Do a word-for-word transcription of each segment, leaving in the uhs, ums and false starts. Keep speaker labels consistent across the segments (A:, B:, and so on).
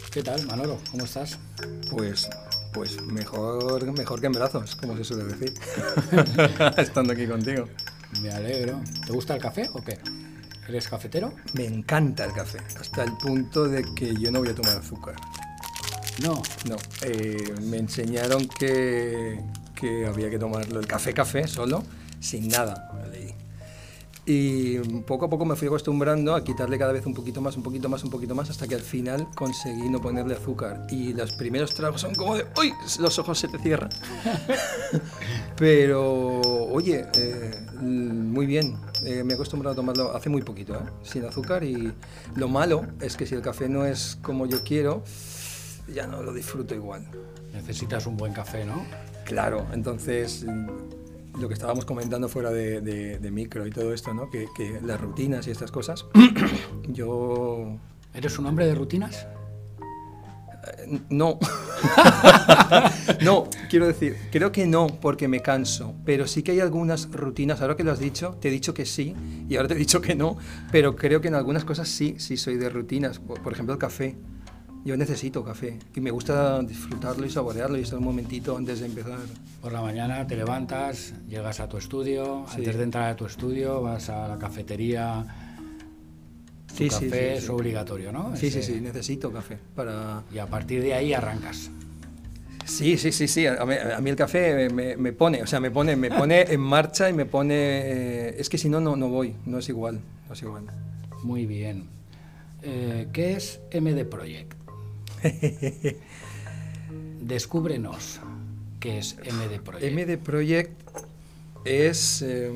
A: ¿Qué tal, Manolo? ¿Cómo estás?
B: Pues, pues mejor, mejor que en brazos, como se suele decir, estando aquí contigo.
A: Me alegro. ¿Te gusta el café o qué? ¿Eres cafetero?
B: Me encanta el café, hasta el punto de que yo no voy a tomar azúcar.
A: No.
B: No, eh, me enseñaron que, que había que tomarlo, el café café solo, sin nada, leí. Y poco a poco me fui acostumbrando a quitarle cada vez un poquito más, un poquito más, un poquito más, hasta que al final conseguí no ponerle azúcar. Y los primeros tragos son como de ¡uy! Los ojos se te cierran. Pero, oye, eh, muy bien. Eh, me he acostumbrado a tomarlo hace muy poquito, ¿eh? Sin azúcar. Y lo malo es que si el café no es como yo quiero, ya no lo disfruto igual.
A: Necesitas un buen café, ¿no?
B: Claro, entonces lo que estábamos comentando fuera de, de, de micro y todo esto, ¿no? Que, que las rutinas y estas cosas, yo...
A: ¿Eres un hombre de rutinas?
B: Eh, no. No, quiero decir, creo que no, porque me canso, pero sí que hay algunas rutinas, ahora que lo has dicho, te he dicho que sí, y ahora te he dicho que no, pero creo que en algunas cosas sí, sí soy de rutinas, por, por ejemplo el café. Yo necesito café y me gusta disfrutarlo y saborearlo y estar un momentito antes de empezar.
A: Por la mañana te levantas, llegas a tu estudio,
B: Sí.
A: Antes de entrar a tu estudio vas a la cafetería. Tu
B: Sí,
A: café
B: sí, sí,
A: es
B: sí.
A: obligatorio, ¿no?
B: Sí,
A: Ese-
B: sí, sí, necesito café para...
A: Y a partir de ahí arrancas.
B: Sí, sí, sí, sí. A mí, a mí el café me, me pone, o sea, me pone, me pone en marcha y me pone... eh, Es que si no, no, no voy, no es igual, no es igual.
A: Muy bien. Eh, ¿Qué es M D Project? Descúbrenos qué es M D Project.
B: M D Project es... eh,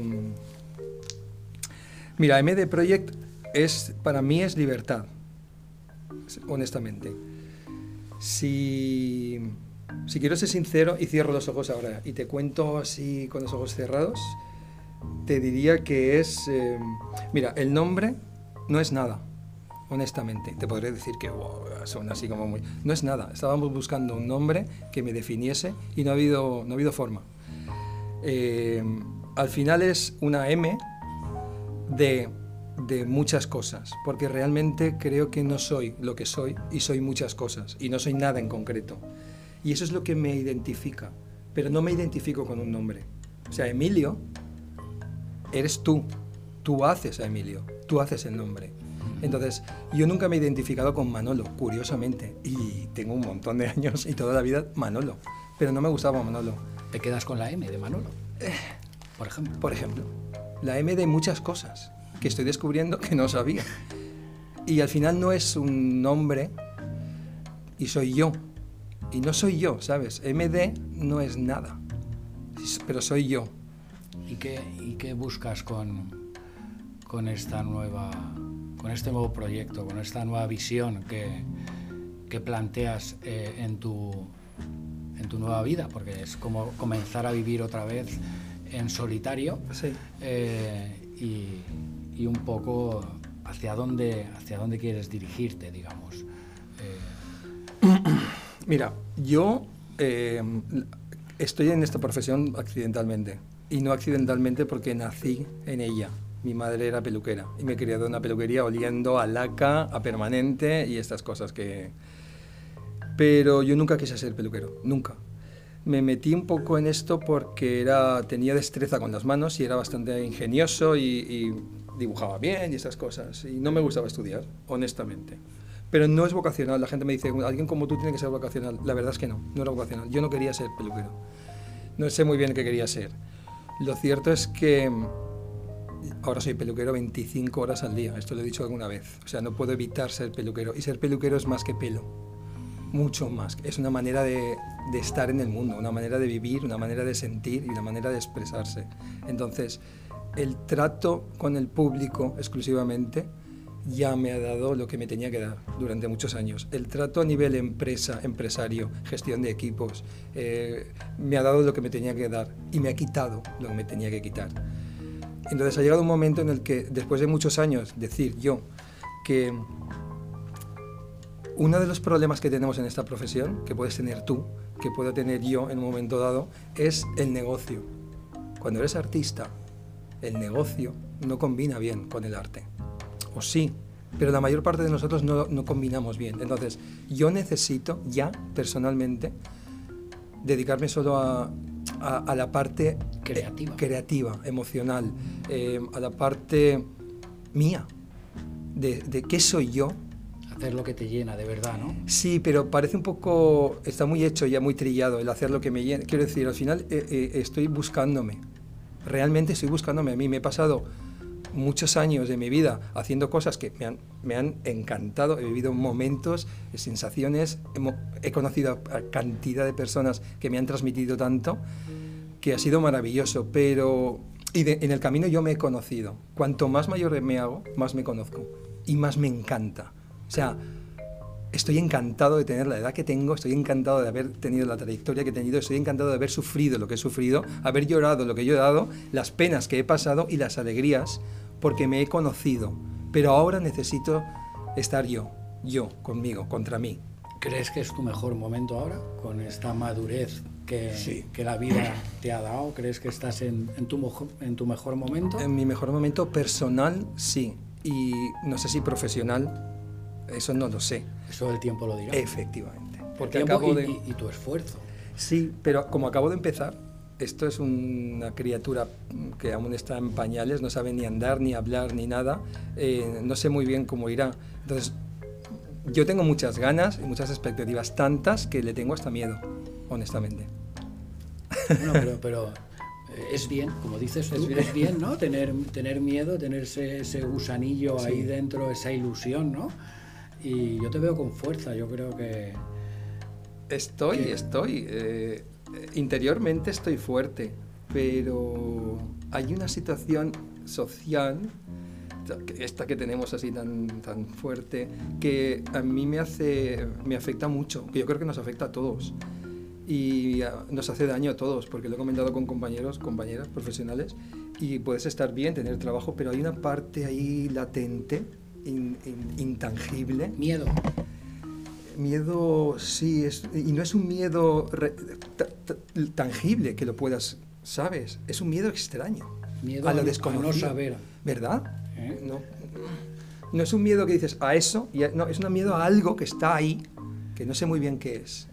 B: mira, M D Project es, para mí es libertad, honestamente. Si, si quiero ser sincero y cierro los ojos ahora y te cuento así con los ojos cerrados, te diría que es... eh, mira, el nombre no es nada, honestamente. Te podré decir que wow, suena así como muy... No es nada. Estábamos buscando un nombre que me definiese y no ha habido, no ha habido forma. Eh, al final es una M de, de muchas cosas, porque realmente creo que no soy lo que soy y soy muchas cosas y no soy nada en concreto. Y eso es lo que me identifica, pero no me identifico con un nombre. O sea, Emilio, eres tú. Tú haces a Emilio, tú haces el nombre. Entonces, yo nunca me he identificado con Manolo, curiosamente, y tengo un montón de años y toda la vida Manolo, pero no me gustaba Manolo.
A: Te quedas con la M de Manolo, por ejemplo.
B: Por ejemplo, la M de muchas cosas que estoy descubriendo que no sabía. Y al final no es un nombre y soy yo. Y no soy yo, ¿sabes? M D no es nada, pero soy yo.
A: ¿Y qué, y qué buscas con, con esta nueva, con este nuevo proyecto, con esta nueva visión que, que planteas eh, en tu, en tu nueva vida? Porque es como comenzar a vivir otra vez en solitario.
B: Sí.
A: eh, y, y un poco hacia dónde, hacia dónde quieres dirigirte, digamos. Eh,
B: Mira, yo eh, estoy en esta profesión accidentalmente. Y no accidentalmente porque nací en ella. Mi madre era peluquera y me he criado en una peluquería oliendo a laca, a permanente y estas cosas que... Pero yo nunca quise ser peluquero, nunca. Me metí un poco en esto porque era, tenía destreza con las manos y era bastante ingenioso y, y dibujaba bien y esas cosas. Y no me gustaba estudiar, honestamente. Pero no es vocacional. La gente me dice, alguien como tú tiene que ser vocacional. La verdad es que no, no era vocacional. Yo no quería ser peluquero. No sé muy bien qué quería ser. Lo cierto es que ahora soy peluquero veinticinco horas al día. Esto lo he dicho alguna vez. O sea, no puedo evitar ser peluquero. Y ser peluquero es más que pelo. Mucho más. Es una manera de, de estar en el mundo, una manera de vivir, una manera de sentir y una manera de expresarse. Entonces, el trato con el público exclusivamente ya me ha dado lo que me tenía que dar durante muchos años. El trato a nivel empresa, empresario, gestión de equipos, eh, me ha dado lo que me tenía que dar y me ha quitado lo que me tenía que quitar. Entonces ha llegado un momento en el que, después de muchos años, decir yo que uno de los problemas que tenemos en esta profesión, que puedes tener tú, que puedo tener yo en un momento dado, es el negocio. Cuando eres artista, el negocio no combina bien con el arte. O sí, pero la mayor parte de nosotros no, no combinamos bien. Entonces, yo necesito ya, personalmente, dedicarme solo a, a, a la parte
A: creativa,
B: eh, creativa emocional, eh, a la parte mía, de, de qué soy yo.
A: Hacer lo que te llena, de verdad, ¿no?
B: Sí, pero parece un poco, está muy hecho ya, muy trillado, el hacer lo que me llena. Quiero decir, al final eh, eh, estoy buscándome, realmente estoy buscándome a mí. Me he pasado muchos años de mi vida haciendo cosas que me han, me han encantado, he vivido momentos, sensaciones, he, he conocido a cantidad de personas que me han transmitido tanto, que ha sido maravilloso, pero y de, en el camino yo me he conocido. Cuanto más mayor me hago, más me conozco y más me encanta. O sea, estoy encantado de tener la edad que tengo, estoy encantado de haber tenido la trayectoria que he tenido, estoy encantado de haber sufrido lo que he sufrido, haber llorado lo que yo he dado, las penas que he pasado y las alegrías, porque me he conocido. Pero ahora necesito estar yo, yo, conmigo, contra mí.
A: ¿Crees que es tu mejor momento ahora, con esta madurez que,
B: sí.
A: que la vida te ha dado? ¿Crees que estás en, en, tu, en tu mejor momento?
B: En mi mejor momento personal, sí. Y no sé si profesional, eso no lo sé.
A: Eso el tiempo lo dirá.
B: Efectivamente.
A: Porque acabo y, de... y, y tu esfuerzo.
B: Sí, pero como acabo de empezar, esto es una criatura que aún está en pañales, no sabe ni andar, ni hablar, ni nada. Eh, no sé muy bien cómo irá. Entonces, yo tengo muchas ganas y muchas expectativas, tantas que le tengo hasta miedo, honestamente.
A: Bueno, pero, pero es bien, como dices tú, es bien, es bien, ¿no? Tener, tener miedo, tener ese, ese gusanillo sí. ahí dentro, esa ilusión, ¿no? Y yo te veo con fuerza, yo creo que...
B: Estoy,
A: que...
B: estoy. Eh, interiormente estoy fuerte, pero hay una situación social, esta que tenemos así tan, tan fuerte, que a mí me hace, me afecta mucho, que yo creo que nos afecta a todos. Y nos hace daño a todos, porque lo he comentado con compañeros, compañeras profesionales, y puedes estar bien, tener trabajo, pero hay una parte ahí latente, in, in, intangible.
A: Miedo.
B: Miedo, sí, es, y no es un miedo re, t, t, tangible que lo puedas, ¿sabes? Es un miedo extraño.
A: Miedo
B: a lo
A: a
B: desconocido.
A: no saber.
B: ¿Verdad?
A: ¿Eh?
B: No, no es un miedo que dices a eso, y a, no, es un miedo a algo que está ahí, que no sé muy bien qué es.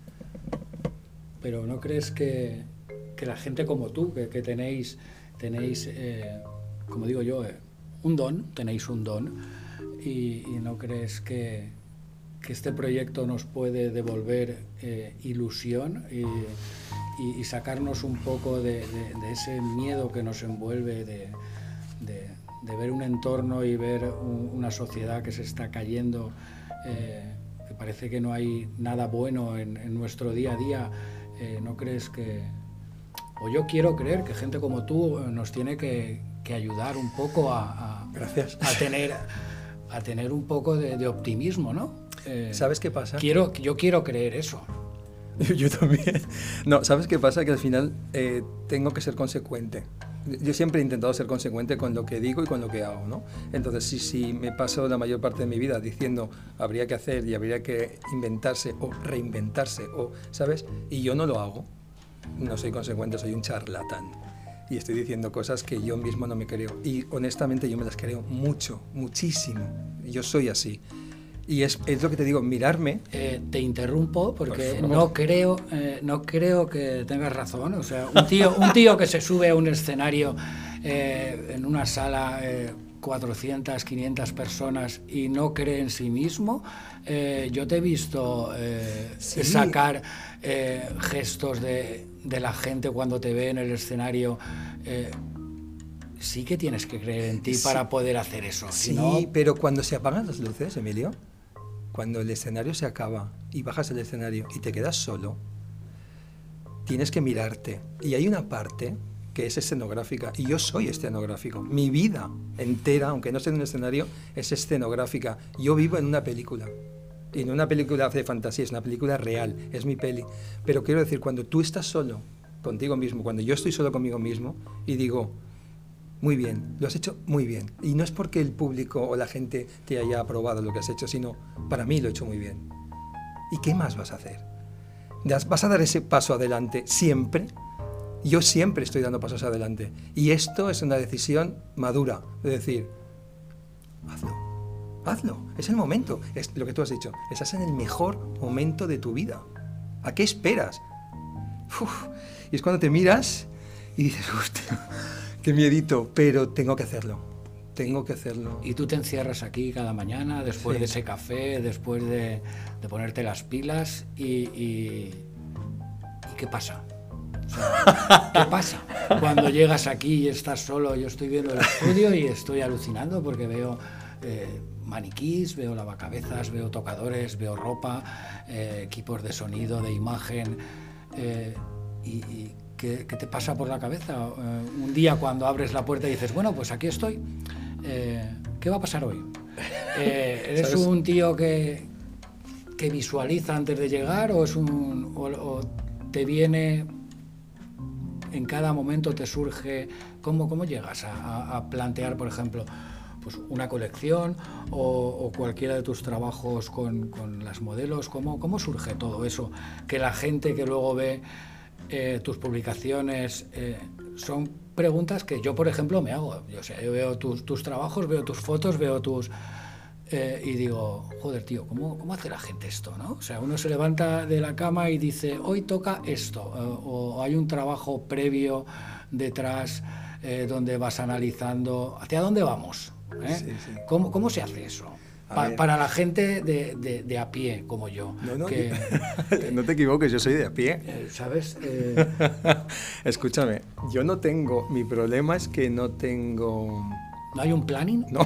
A: Pero ¿no crees que, que la gente como tú, que, que tenéis, tenéis eh, como digo yo, eh, un don, tenéis un don, y, y no crees que, que este proyecto nos puede devolver eh, ilusión y, y, y sacarnos un poco de, de, de ese miedo que nos envuelve, de, de, de ver un entorno y ver un, una sociedad que se está cayendo, eh, que parece que no hay nada bueno en, en nuestro día a día? Eh, ¿No crees que, o yo quiero creer que gente como tú nos tiene que, que ayudar un poco a, a,
B: Gracias.
A: a, tener, a tener un poco de, de optimismo, ¿no?
B: Eh, ¿Sabes qué pasa?
A: Quiero, yo quiero creer eso.
B: Yo también. No, ¿sabes qué pasa? Que al final eh, tengo que ser consecuente. Yo siempre he intentado ser consecuente con lo que digo y con lo que hago, ¿no? Entonces, si, si me paso la mayor parte de mi vida diciendo habría que hacer y habría que inventarse o reinventarse, o, ¿sabes? Y yo no lo hago, no soy consecuente, soy un charlatán. Y estoy diciendo cosas que yo mismo no me creo. Y honestamente yo me las creo mucho, muchísimo. Yo soy así. Y es, es lo que te digo, mirarme...
A: Eh, te interrumpo porque Por no creo, eh, no creo que tengas razón. O sea, un tío, un tío que se sube a un escenario eh, en una sala, eh, cuatrocientas, quinientas personas y no cree en sí mismo, eh, yo te he visto eh, sí. sacar eh, gestos de, de la gente cuando te ve en el escenario. Eh, sí que tienes que creer en ti sí. para poder hacer eso.
B: Sí,
A: si no...
B: pero cuando se apagan las luces, Emilio... Cuando el escenario se acaba y bajas el escenario y te quedas solo, tienes que mirarte. Y hay una parte que es escenográfica, y yo soy escenográfico. Mi vida entera, aunque no esté en un escenario, es escenográfica. Yo vivo en una película. Y no una película de fantasía, es una película real, es mi peli. Pero quiero decir, cuando tú estás solo contigo mismo, cuando yo estoy solo conmigo mismo y digo... Muy bien, lo has hecho muy bien. Y no es porque el público o la gente te haya aprobado lo que has hecho, sino para mí lo he hecho muy bien. ¿Y qué más vas a hacer? ¿Vas a dar ese paso adelante siempre? Yo siempre estoy dando pasos adelante. Y esto es una decisión madura, de decir, hazlo. hazlo, es el momento. Es lo que tú has dicho, estás en el mejor momento de tu vida. ¿A qué esperas? Uf, y es cuando te miras y dices, hostia, qué miedito, pero tengo que hacerlo. Tengo que hacerlo.
A: Y tú te encierras aquí cada mañana, después sí. de ese café, después de, de ponerte las pilas y, y, y ¿qué pasa? O sea, ¿qué pasa? Cuando llegas aquí y estás solo, yo estoy viendo el estudio y estoy alucinando porque veo eh, maniquís, veo lavacabezas, veo tocadores, veo ropa, eh, equipos de sonido, de imagen, eh, y, y ¿qué, ¿qué te pasa por la cabeza? Eh, un día cuando abres la puerta y dices, bueno, pues aquí estoy. Eh, ¿Qué va a pasar hoy? Eh, ¿Eres ¿Sabes? un tío que, que visualiza antes de llegar o, es un, o, o te viene en cada momento, te surge? ¿Cómo, cómo llegas a, a plantear, por ejemplo, pues una colección o, o cualquiera de tus trabajos con, con las modelos? ¿Cómo, ¿Cómo surge todo eso? Que la gente que luego ve eh, tus publicaciones eh, son preguntas que yo, por ejemplo, me hago. Yo, o sea, yo veo tus, tus trabajos, veo tus fotos, veo tus... Eh, y digo, joder, tío, ¿cómo, ¿cómo hace la gente esto, no? O sea, uno se levanta de la cama y dice, hoy toca esto, eh, o hay un trabajo previo detrás eh, donde vas analizando hacia dónde vamos, ¿eh? Sí, sí. ¿Cómo, ¿Cómo se hace eso? Pa, para la gente de, de, de a pie, como yo.
B: No, no,
A: que,
B: que, no te equivoques, yo soy de a pie.
A: Eh, ¿Sabes? Eh...
B: Escúchame, yo no tengo... Mi problema es que no tengo...
A: ¿No hay un planning?
B: No.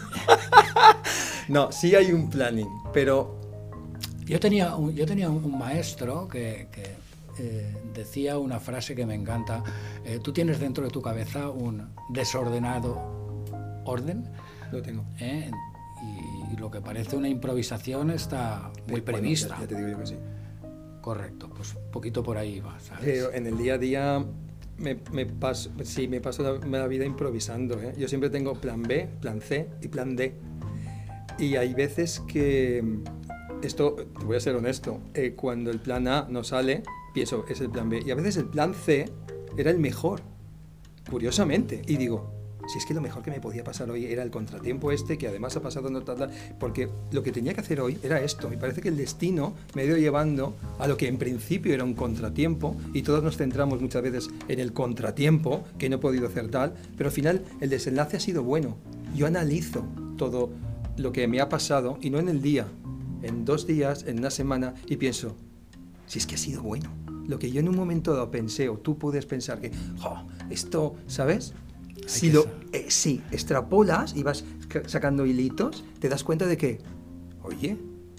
B: No, sí hay un planning, pero...
A: Yo tenía un, yo tenía un maestro que, que eh, decía una frase que me encanta. Eh, tú tienes dentro de tu cabeza un desordenado orden.
B: Lo tengo.
A: ¿Eh? Y lo que parece una improvisación está muy prevista.
B: Bueno, ya, ya te digo yo que sí.
A: Correcto, pues un poquito por ahí va, ¿sabes?
B: Pero en el día a día me, me paso, sí, me paso la, la vida improvisando, ¿eh? Yo siempre tengo plan B, plan C y plan D. Y hay veces que, esto, te voy a ser honesto, eh, cuando el plan A no sale, pienso, es el plan B. Y a veces el plan C era el mejor, curiosamente. Y digo, si es que lo mejor que me podía pasar hoy era el contratiempo este, que además ha pasado no tal, porque lo que tenía que hacer hoy era esto. Me parece que el destino me ha ido llevando a lo que en principio era un contratiempo, y todos nos centramos muchas veces en el contratiempo, que no he podido hacer tal, pero al final el desenlace ha sido bueno. Yo analizo todo lo que me ha pasado, y no en el día, en dos días, en una semana, y pienso, si es que ha sido bueno. Lo que yo en un momento dado pensé, o tú puedes pensar que, oh, esto, ¿sabes? Si lo, eh, si extrapolas y vas sacando hilitos, te das cuenta de que, oye,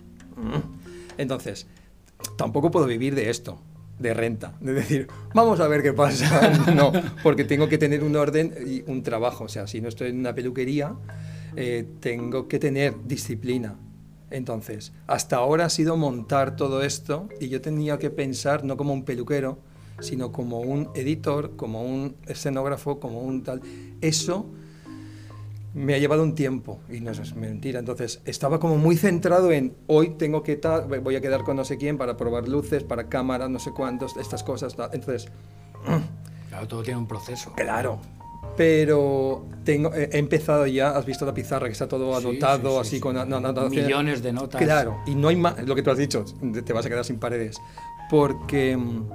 B: mm. entonces, tampoco puedo vivir de esto, de renta, de decir, vamos a ver qué pasa. No, porque tengo que tener un orden y un trabajo. O sea, si no estoy en una peluquería, eh, tengo que tener disciplina. Entonces, hasta ahora ha sido montar todo esto, y yo tenía que pensar no como un peluquero, sino como un editor, como un escenógrafo, como un tal. Eso me ha llevado un tiempo, y no es mentira. Entonces, estaba como muy centrado en, hoy tengo que tal, voy a quedar con no sé quién para probar luces, para cámaras, no sé cuántos, estas cosas, tal. Entonces...
A: Claro, todo tiene un proceso.
B: Claro. Pero tengo, he empezado ya, has visto la pizarra que está todo anotado, sí, sí, sí, así sí. con anotaciones.
A: Millones de notas.
B: Claro, y no hay más, lo que tú has dicho, te vas a quedar sin paredes, porque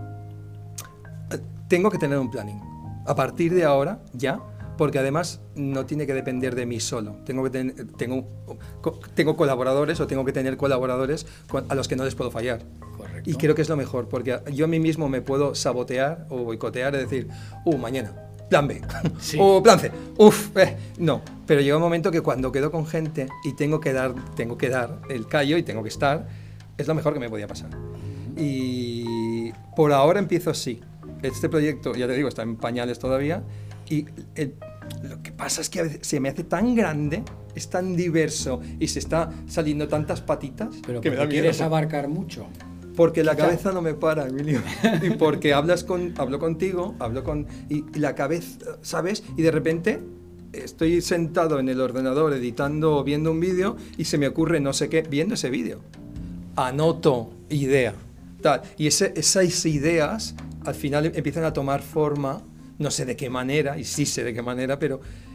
B: tengo que tener un planning. A partir de ahora, ya, porque además no tiene que depender de mí solo. Tengo, que ten, tengo, tengo colaboradores, o tengo que tener colaboradores a los que no les puedo fallar.
A: Correcto.
B: Y creo que es lo mejor, porque yo a mí mismo me puedo sabotear o boicotear, es decir, uh, mañana, plan B, sí. o plan C, uff, eh, no. Pero llega un momento que cuando quedo con gente y tengo que dar, tengo que dar el callo y tengo que estar, es lo mejor que me podía pasar. Uh-huh. Y por ahora empiezo así. Este proyecto, ya te digo, está en pañales todavía, y el, lo que pasa es que a veces se me hace tan grande, es tan diverso, y se está saliendo tantas patitas.
A: Pero
B: que me da miedo.
A: ¿Quieres abarcar mucho?
B: Porque la cabeza no me para, Emilio. Y porque hablas con, hablo contigo, hablo con... Y, y la cabeza, ¿sabes? Y de repente estoy sentado en el ordenador editando o viendo un vídeo, y se me ocurre no sé qué, viendo ese vídeo. Anoto idea, tal. Y ese, esas ideas al final empiezan a tomar forma, no sé de qué manera, y sí sé de qué manera, pero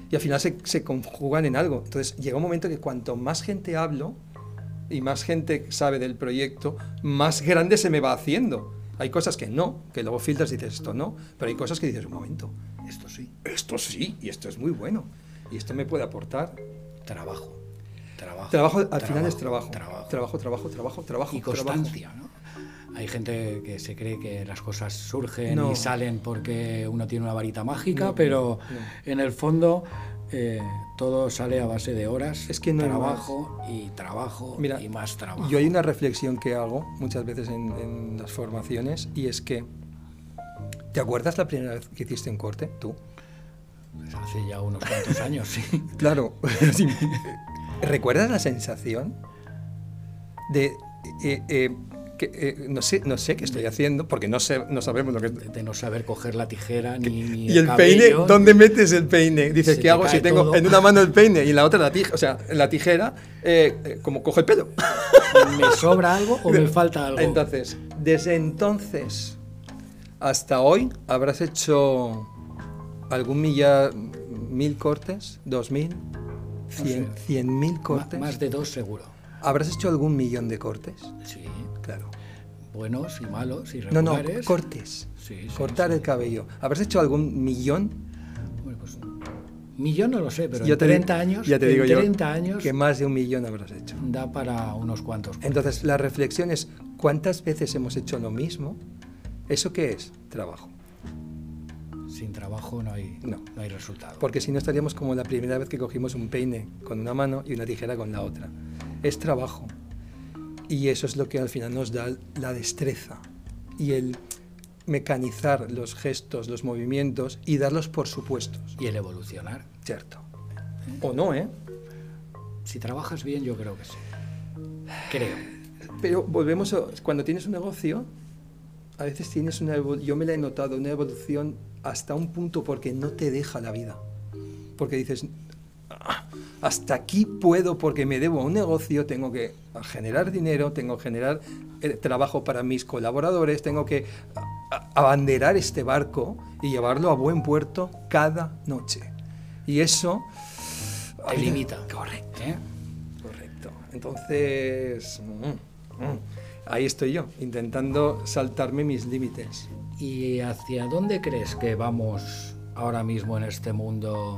B: y al final se, se conjugan en algo. Entonces llega un momento que cuanto más gente hablo y más gente sabe del proyecto, más grande se me va haciendo. Hay cosas que no, que luego filtras y dices esto no, pero hay cosas que dices, un momento, esto sí, esto sí, y esto es muy bueno, y esto me puede aportar.
A: Trabajo. Trabajo,
B: trabajo al
A: trabajo,
B: final es trabajo.
A: Trabajo,
B: trabajo, trabajo, trabajo, trabajo.
A: Y constancia, trabajo. ¿no? Hay gente que se cree que las cosas surgen
B: no.
A: y salen porque uno tiene una varita mágica,
B: no,
A: pero
B: no.
A: en el fondo eh, todo sale a base de horas,
B: es que no
A: trabajo y trabajo. Mira, y más trabajo.
B: Yo hay una reflexión que hago muchas veces en, en las formaciones, y es que, ¿te acuerdas la primera vez que hiciste un corte, tú?
A: Pues hace ya unos cuantos años, sí.
B: Claro. Sí. ¿Recuerdas la sensación de... Eh, eh, que, eh, no sé, no sé qué estoy haciendo, porque no, sé, no sabemos lo que...
A: De, de no saber coger la tijera ni, ni
B: ¿Y el,
A: el
B: peine?
A: cabello,
B: ¿Dónde metes el peine? Dices, ¿qué hago si tengo
A: todo.
B: en una mano el peine y en la otra la tijera? O sea, en la tijera, eh, eh, como cojo el pelo.
A: ¿Me sobra algo o me falta algo?
B: Entonces, desde entonces hasta hoy, ¿habrás hecho algún millar, mil cortes? ¿Dos mil? Cien, no sé. ¿Cien mil cortes?
A: Más de dos seguro.
B: ¿Habrás hecho algún millón de cortes?
A: Sí.
B: Claro.
A: Buenos y malos y regulares.
B: No, no, cortes.
A: Sí, sí,
B: Cortar
A: sí.
B: el cabello. ¿Habrás hecho algún millón?
A: Bueno, pues millón no lo sé, pero
B: yo
A: en
B: te
A: treinta
B: digo,
A: años,
B: ya te digo
A: en treinta
B: yo
A: años
B: que más de un millón habrás hecho.
A: Da para unos cuantos cortes.
B: Entonces, la reflexión es, ¿cuántas veces hemos hecho lo mismo? ¿Eso qué es? Trabajo.
A: Sin trabajo no hay, no. no hay resultado.
B: Porque si no estaríamos como la primera vez que cogimos un peine con una mano y una tijera con la otra. Es trabajo. Y eso es lo que al final nos da la destreza y el mecanizar los gestos, los movimientos y darlos por supuestos.
A: Y el evolucionar.
B: Cierto. O no, ¿eh?
A: Si trabajas bien, yo creo que sí. Creo.
B: Pero volvemos a... Cuando tienes un negocio, a veces tienes una... Yo me la he notado, una evolución hasta un punto porque no te deja la vida. Porque dices, hasta aquí puedo porque me debo a un negocio, tengo que generar dinero, tengo que generar eh, trabajo para mis colaboradores, tengo que a, abanderar este barco y llevarlo a buen puerto cada noche. Y eso...
A: Te ay, limita.
B: Correcto. ¿Eh? Correcto. Entonces, mm, mm, ahí estoy yo, intentando saltarme mis límites.
A: ¿Y hacia dónde crees que vamos ahora mismo en este mundo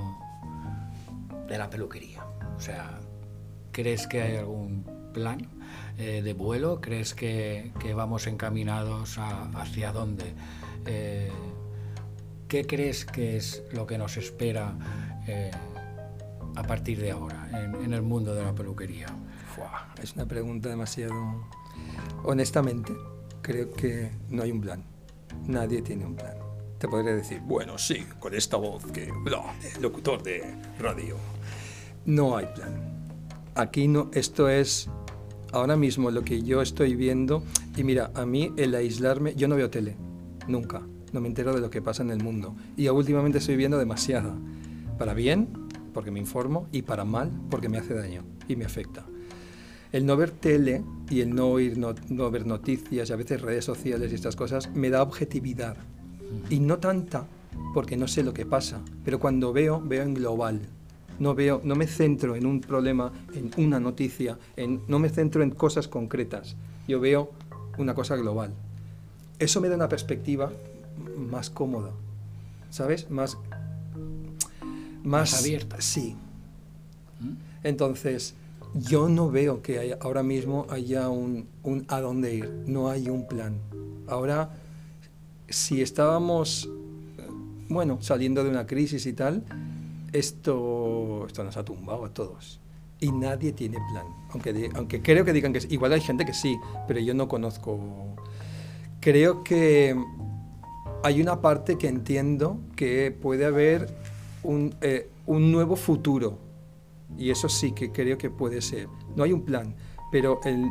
A: de la peluquería? O sea, ¿crees que hay algún plan eh, de vuelo? ¿Crees que, que vamos encaminados a, hacia dónde? Eh, ¿Qué crees que es lo que nos espera eh, a partir de ahora en, en el mundo de la peluquería?
B: Fua, es una pregunta demasiado... Honestamente, creo que no hay un plan. Nadie tiene un plan. Te podría decir, bueno, sí, con esta voz que... Bla, locutor de radio. No hay plan. Aquí no, esto es ahora mismo lo que yo estoy viendo. Y mira, a mí el aislarme... Yo no veo tele, nunca. No me entero de lo que pasa en el mundo. Y últimamente estoy viendo demasiada. Para bien, porque me informo, y para mal, porque me hace daño y me afecta. El no ver tele y el no oír, no, no ver noticias y a veces redes sociales y estas cosas me da objetividad. Y no tanta, porque no sé lo que pasa, pero cuando veo, veo en global. No, veo, no me centro en un problema, en una noticia, en, no me centro en cosas concretas. Yo veo una cosa global. Eso me da una perspectiva más cómoda, ¿sabes? Más, más,
A: más abierta.
B: Sí. Entonces... Yo no veo que haya, ahora mismo haya un, un a dónde ir, no hay un plan. Ahora, si estábamos, bueno, saliendo de una crisis y tal, esto, esto nos ha tumbado a todos. Y nadie tiene plan, aunque, aunque creo que digan que sí. Igual hay gente que sí, pero yo no conozco. Creo que hay una parte que entiendo que puede haber un, eh, un nuevo futuro. Y eso sí que creo que puede ser. No hay un plan, pero el,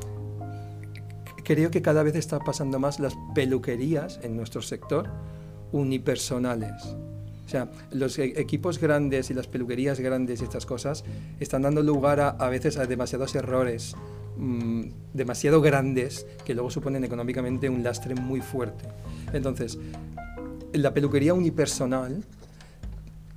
B: creo que cada vez está pasando más las peluquerías en nuestro sector unipersonales. O sea, los equipos grandes y las peluquerías grandes y estas cosas están dando lugar a, a veces a demasiados errores, mmm, demasiado grandes, que luego suponen económicamente un lastre muy fuerte. Entonces, la peluquería unipersonal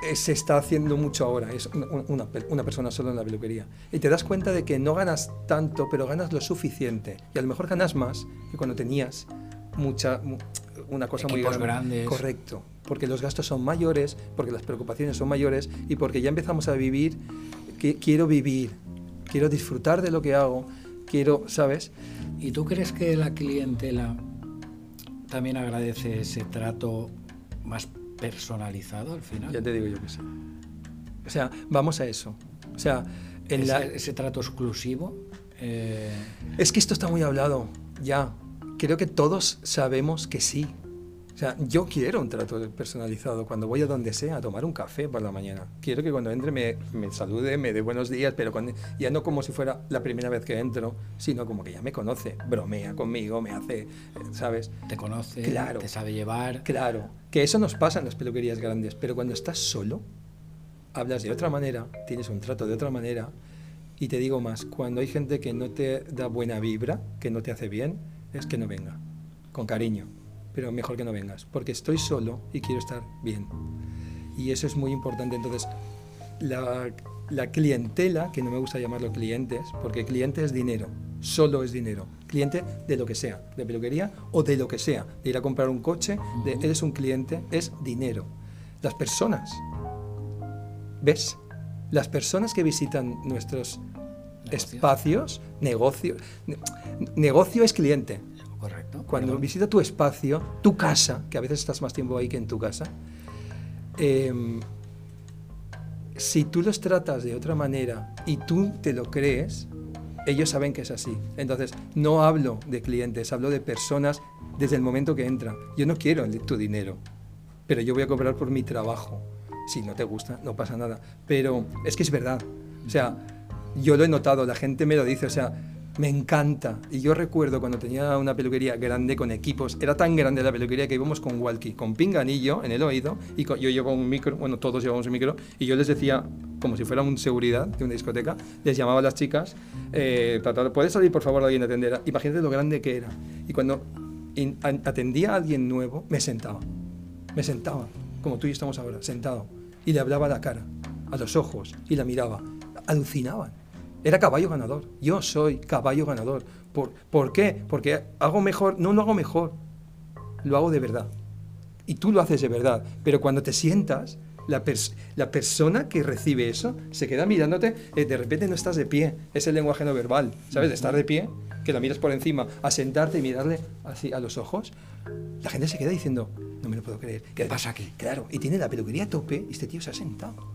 B: eh, se está haciendo mucho ahora, es una, una, una persona solo en la peluquería. Y te das cuenta de que no ganas tanto, pero ganas lo suficiente. Y a lo mejor ganas más que cuando tenías mucha, una cosa
A: equipos
B: muy grande.
A: grandes.
B: Correcto, porque los gastos son mayores, porque las preocupaciones son mayores y porque ya empezamos a vivir, que quiero vivir, quiero disfrutar de lo que hago, quiero, ¿sabes?
A: ¿Y tú crees que la clientela también agradece ese trato más personalizado al final?
B: Ya te digo yo que sí. O sea, vamos a eso. O sea, en
A: ese,
B: la...
A: ese trato exclusivo. Eh...
B: Es que esto está muy hablado, ya. Creo que todos sabemos que sí. O sea, yo quiero un trato personalizado cuando voy a donde sea a tomar un café por la mañana. Quiero que cuando entre me, me salude, me dé buenos días, pero cuando, ya no como si fuera la primera vez que entro, sino como que ya me conoce, bromea conmigo, me hace, ¿sabes?
A: Te conoce,
B: claro,
A: te sabe llevar.
B: Claro, que eso nos pasa en las peluquerías grandes, pero cuando estás solo, hablas de otra manera, tienes un trato de otra manera, y te digo más, cuando hay gente que no te da buena vibra, que no te hace bien, es que no venga, con cariño. Pero mejor que no vengas, porque estoy solo y quiero estar bien. Y eso es muy importante. Entonces, la, la clientela, que no me gusta llamarlo clientes, porque cliente es dinero, solo es dinero. Cliente de lo que sea, de peluquería o de lo que sea, de ir a comprar un coche, de eres un cliente, es dinero. Las personas, ¿ves? Las personas que visitan nuestros negocio. espacios, negocio, ne, negocio es cliente.
A: Correcto.
B: Cuando visita tu espacio, tu casa, que a veces estás más tiempo ahí que en tu casa, eh, si tú los tratas de otra manera y tú te lo crees, ellos saben que es así. Entonces, no hablo de clientes, hablo de personas desde el momento que entran. Yo no quiero tu dinero, pero yo voy a cobrar por mi trabajo. Si no te gusta, no pasa nada. Pero es que es verdad. O sea, yo lo he notado, la gente me lo dice, o sea, me encanta. Y yo recuerdo cuando tenía una peluquería grande con equipos, era tan grande la peluquería que íbamos con walkie, con pinganillo en el oído, y con, yo llevaba un micro, bueno, todos llevábamos un micro, y yo les decía, como si fuera un seguridad de una discoteca, les llamaba a las chicas, eh, ¿puedes salir por favor alguien a atender? Imagínate lo grande que era. Y cuando in, a, atendía a alguien nuevo, me sentaba, me sentaba, como tú y yo estamos ahora, sentado, y le hablaba a la cara, a los ojos, y la miraba, alucinaban. Era caballo ganador. Yo soy caballo ganador. ¿Por, ¿Por qué? Porque hago mejor. No lo hago mejor. Lo hago de verdad. Y tú lo haces de verdad. Pero cuando te sientas, la, pers la persona que recibe eso se queda mirándote. Eh, de repente no estás de pie. Es el lenguaje no verbal. ¿Sabes? De estar de pie, que la miras por encima, a sentarte y mirarle así a los ojos. La gente se queda diciendo, no me lo puedo creer.
A: ¿Qué pasa aquí?
B: Claro. Y tiene la peluquería a tope y este tío se ha sentado.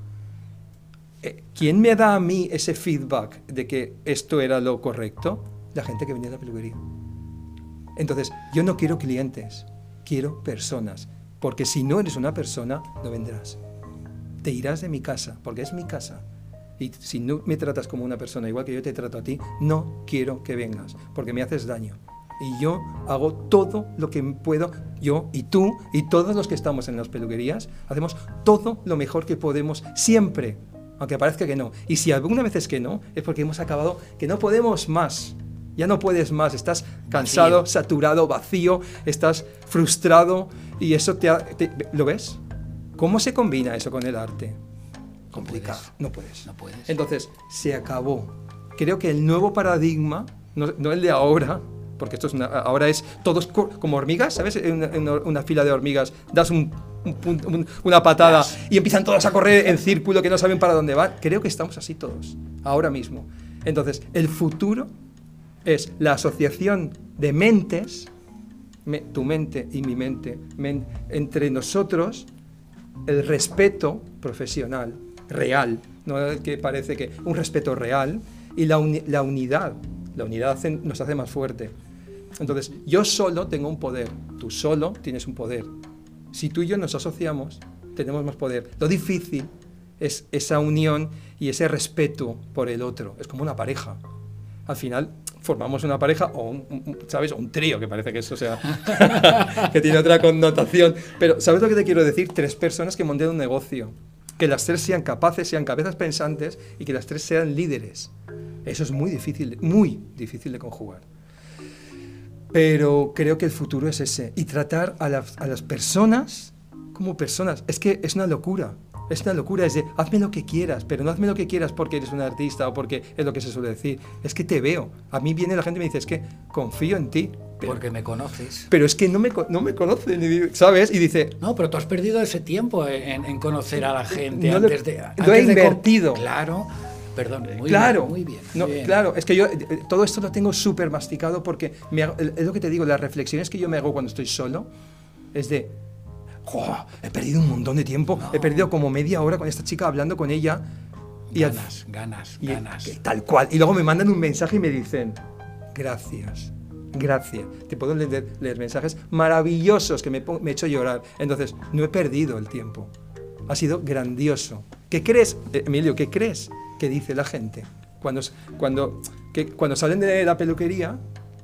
B: ¿Quién me da a mí ese feedback de que esto era lo correcto? La gente que venía a la peluquería. Entonces, yo no quiero clientes, quiero personas. Porque si no eres una persona, no vendrás. Te irás de mi casa, porque es mi casa. Y si no me tratas como una persona igual que yo te trato a ti, no quiero que vengas, porque me haces daño. Y yo hago todo lo que puedo, yo y tú y todos los que estamos en las peluquerías, hacemos todo lo mejor que podemos siempre. Aunque parezca que no. Y si alguna vez es que no, es porque hemos acabado, que no podemos más. Ya no puedes más. Estás cansado, vacío. saturado, vacío, estás frustrado y eso te, ha, te... ¿Lo ves? ¿Cómo se combina eso con el arte? Complicado. No puedes.
A: No puedes.
B: Entonces, se acabó. Creo que el nuevo paradigma, no, no el de ahora, porque esto es una, ahora es todos como hormigas, ¿sabes? En una, en una fila de hormigas, das un... Un, un, una patada y empiezan todos a correr en círculo que no saben para dónde van. Creo que estamos así todos, ahora mismo. Entonces, el futuro es la asociación de mentes, me, tu mente y mi mente, men, entre nosotros, el respeto profesional, real, no el que parece que un respeto real, y la, uni, la unidad. La unidad hace, nos hace más fuerte. Entonces, yo solo tengo un poder, tú solo tienes un poder. Si tú y yo nos asociamos, tenemos más poder. Lo difícil es esa unión y ese respeto por el otro. Es como una pareja. Al final formamos una pareja o un, un, ¿sabes? un trío, que parece que eso sea que tiene otra connotación. Pero ¿sabes lo que te quiero decir? Tres personas que monten un negocio. Que las tres sean capaces, sean cabezas pensantes y que las tres sean líderes. Eso es muy difícil, muy difícil de conjugar. Pero creo que el futuro es ese. Y tratar a las, a las personas como personas. Es que es una locura. Es una locura, es de, hazme lo que quieras, pero no hazme lo que quieras porque eres un artista o porque es lo que se suele decir. Es que te veo. A mí viene la gente y me dice, es que confío en ti.
A: Pero, porque me conoces.
B: Pero es que no me, no me conocen, ¿sabes? Y dice...
A: No, pero tú has perdido ese tiempo en, en conocer a la gente
B: no
A: antes
B: lo,
A: de...
B: Lo he invertido.
A: De, claro, perdón, muy
B: claro,
A: bien, muy bien. Muy
B: no,
A: bien.
B: Claro, es que yo todo esto lo tengo súper masticado porque me hago, es lo que te digo, las reflexiones que yo me hago cuando estoy solo es de... Oh, he perdido un montón de tiempo, no. He perdido como media hora con esta chica hablando con ella. Y
A: ganas, al, ganas,
B: y,
A: ganas.
B: Que, tal cual. Y luego me mandan un mensaje y me dicen, gracias, gracias. Te puedo leer, leer mensajes maravillosos que me, me he hecho llorar. Entonces, no he perdido el tiempo. Ha sido grandioso. ¿Qué crees, Emilio, qué crees que dice la gente? Cuando, cuando, que, cuando salen de la peluquería,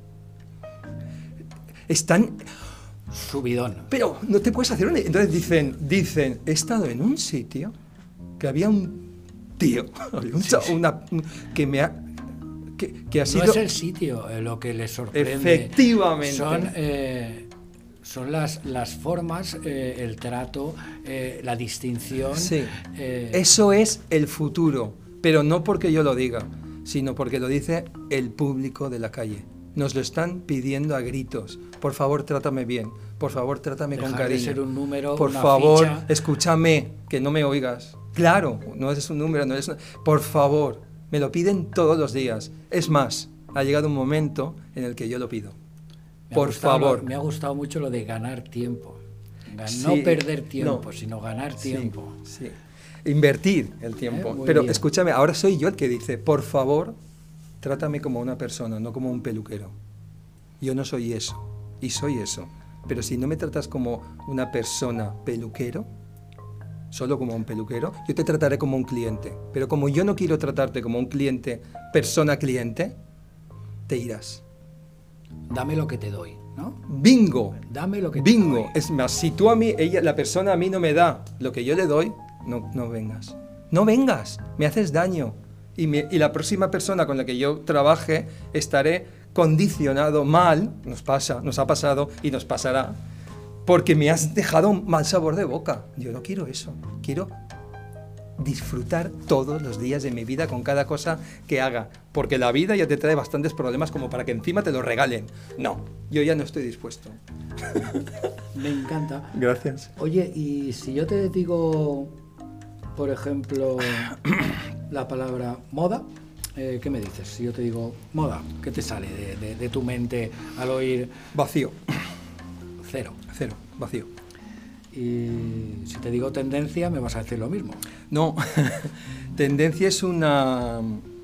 B: están...
A: Subidón.
B: Pero no te puedes hacer una... Entonces dicen, dicen, he estado en un sitio que había un tío, un, sí, sí. Una, que me ha... Que, que ha sido...
A: No es el sitio eh, lo que les sorprende.
B: Efectivamente.
A: Son, eh, son las, las formas, eh, el trato, eh, la distinción.
B: Sí.
A: Eh...
B: Eso es el futuro, pero no porque yo lo diga, sino porque lo dice el público de la calle. Nos lo están pidiendo a gritos. Por favor, trátame bien. Por favor, trátame
A: Dejar
B: con cariño.
A: De ser un número,
B: Por
A: una
B: favor,
A: ficha.
B: Escúchame, que no me oigas. Claro, no es un número, no es una... Por favor, me lo piden todos los días. Es más, ha llegado un momento en el que yo lo pido.
A: Me
B: Por favor.
A: Lo, me ha gustado mucho lo de ganar tiempo. Gan
B: sí,
A: no perder tiempo,
B: no.
A: sino ganar tiempo.
B: Sí, sí. Invertir el tiempo.
A: Eh,
B: Pero
A: bien.
B: Escúchame, ahora soy yo el que dice, por favor, trátame como una persona, no como un peluquero. Yo no soy eso, y soy eso. Pero si no me tratas como una persona peluquero, solo como un peluquero, yo te trataré como un cliente. Pero como yo no quiero tratarte como un cliente, persona cliente, te irás.
A: Dame lo que te doy, ¿no?
B: Bingo.
A: Dame lo que
B: Bingo.
A: te doy.
B: Es más, si tú a mí, ella, la persona a mí no me da lo que yo le doy, no, no vengas. No vengas, me haces daño. Y, me, y la próxima persona con la que yo trabaje estaré condicionado mal, nos pasa, nos ha pasado y nos pasará, porque me has dejado un mal sabor de boca. Yo no quiero eso, quiero disfrutar todos los días de mi vida con cada cosa que haga, porque la vida ya te trae bastantes problemas como para que encima te lo regalen. No, yo ya no estoy dispuesto.
A: Me encanta.
B: Gracias.
A: Oye, y si yo te digo, por ejemplo, la palabra moda, Eh, ¿qué me dices? Si yo te digo moda, ¿qué te sale de, de, de tu mente al oír?
B: Vacío.
A: Cero.
B: Cero, vacío.
A: Y si te digo tendencia, me vas a decir lo mismo.
B: No, tendencia es una...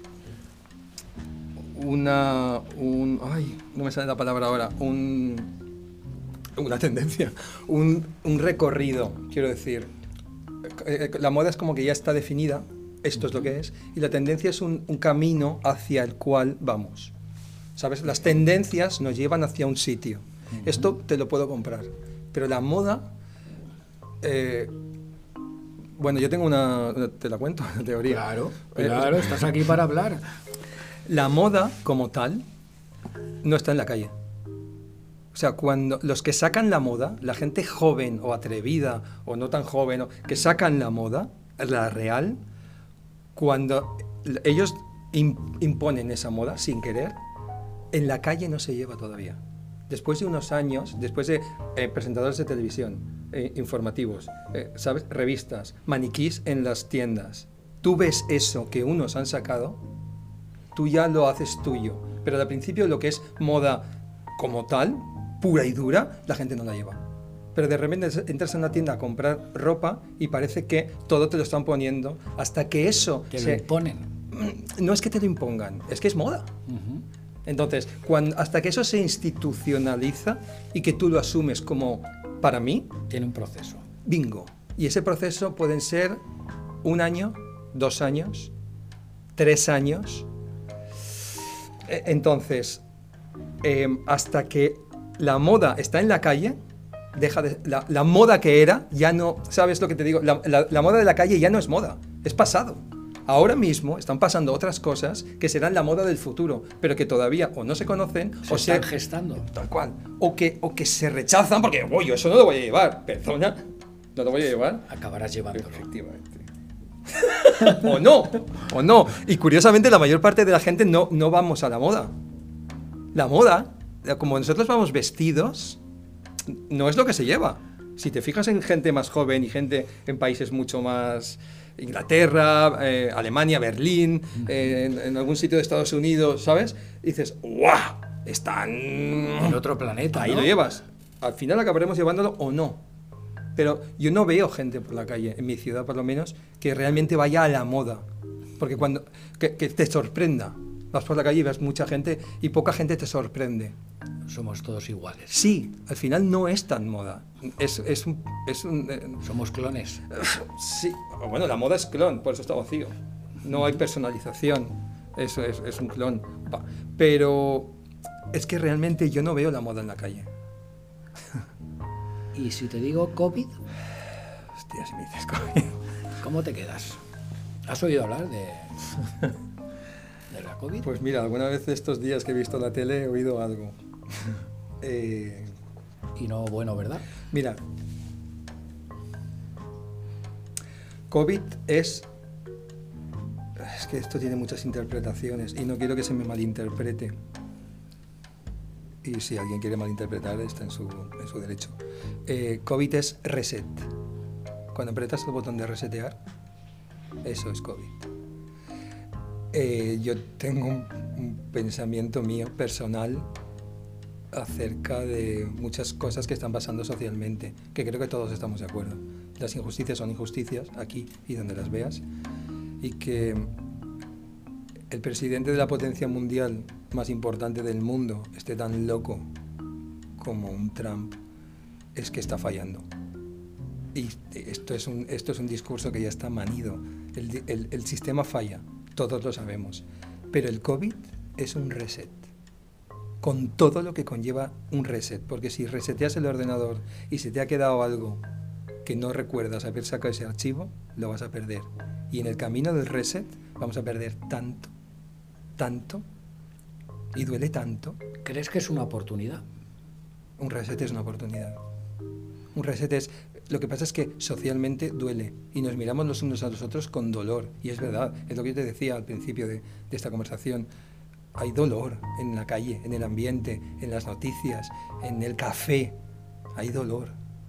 B: Una... Un, ay, no me sale la palabra ahora. Un, una tendencia. Un, un recorrido, quiero decir. La moda es como que ya está definida. Esto es lo que es, y la tendencia es un, un camino hacia el cual vamos. ¿Sabes? Las tendencias nos llevan hacia un sitio. Uh-huh. Esto te lo puedo comprar, pero la moda... Eh, bueno, yo tengo una... Te la cuento, una teoría.
A: Claro, claro, eh, estás aquí para hablar.
B: La moda, como tal, no está en la calle. O sea, cuando los que sacan la moda, la gente joven o atrevida, o no tan joven, o, que sacan la moda, la real... Cuando ellos imponen esa moda sin querer, en la calle no se lleva todavía. Después de unos años, después de eh, presentadores de televisión, eh, informativos, eh, ¿sabes? Revistas, maniquís en las tiendas, tú ves eso que unos han sacado, tú ya lo haces tuyo. Pero al principio lo que es moda como tal, pura y dura, la gente no la lleva. Pero de repente entras en una tienda a comprar ropa y parece que todo te lo están poniendo hasta que eso...
A: Te
B: se...
A: lo imponen.
B: No es que te lo impongan, es que es moda. Uh-huh. Entonces, cuando, hasta que eso se institucionaliza y que tú lo asumes como, para mí...
A: Tiene un proceso.
B: Bingo. Y ese proceso pueden ser un año, dos años, tres años. Entonces, eh, hasta que la moda está en la calle... Deja de, la, la moda que era, ya no, ¿sabes lo que te digo? La, la, la moda de la calle ya no es moda, es pasado. Ahora mismo están pasando otras cosas que serán la moda del futuro, pero que todavía o no se conocen
A: se
B: o
A: están
B: se...
A: gestando.
B: Tal cual. O que, o que se rechazan porque, oye, eso no lo voy a llevar, perdona. ¿No lo voy a llevar?
A: Acabarás llevándolo.
B: Efectivamente. o no, o no. Y curiosamente la mayor parte de la gente no, no vamos a la moda. La moda, como nosotros vamos vestidos, no es lo que se lleva. Si te fijas en gente más joven y gente en países mucho más... Inglaterra, eh, Alemania, Berlín, eh, en, en algún sitio de Estados Unidos, ¿sabes? Y dices, ¡guau! Están...
A: En otro planeta,
B: Ahí
A: ¿no?
B: lo llevas. Al final acabaremos llevándolo o no. Pero yo no veo gente por la calle, en mi ciudad por lo menos, que realmente vaya a la moda. Porque cuando... Que, que te sorprenda. Vas por la calle y ves mucha gente y poca gente te sorprende.
A: Somos todos iguales.
B: Sí, al final no es tan moda. Es, es un... Es un eh,
A: Somos clones.
B: sí, bueno, la moda es clon, por eso está vacío. No hay personalización. Eso es, es un clon. Pero es que realmente yo no veo la moda en la calle.
A: Y si te digo COVID,
B: Hostia, si me dices COVID.
A: ¿cómo te quedas? ¿Has oído hablar de, de la COVID?
B: Pues mira, alguna vez estos días que he visto la tele he oído algo. eh,
A: Y no bueno, ¿verdad?
B: mira, COVID es... Es que esto tiene muchas interpretaciones y no quiero que se me malinterprete. Y si alguien quiere malinterpretar, está en su, en su derecho. Eh, COVID es reset. Cuando apretas el botón de resetear, eso es COVID. Eh, yo tengo un, un pensamiento mío personal acerca de muchas cosas que están pasando socialmente, que creo que todos estamos de acuerdo. Las injusticias son injusticias, aquí y donde las veas, y que el presidente de la potencia mundial más importante del mundo esté tan loco como un Trump, es que está fallando. Y esto es un, esto es un discurso que ya está manido. El, el, el sistema falla, todos lo sabemos, pero el COVID es un reset, con todo lo que conlleva un reset, porque si reseteas el ordenador y se te ha quedado algo que no recuerdas haber sacado ese archivo, lo vas a perder. Y en el camino del reset vamos a perder tanto, tanto, y duele tanto.
A: ¿Crees que es una oportunidad?
B: Un reset es una oportunidad. Un reset es... Lo que pasa es que socialmente duele y nos miramos los unos a los otros con dolor. Y es verdad, es lo que yo te decía al principio de, de esta conversación. Hay dolor en la calle, en el ambiente, en las noticias, en el café. Hay dolor.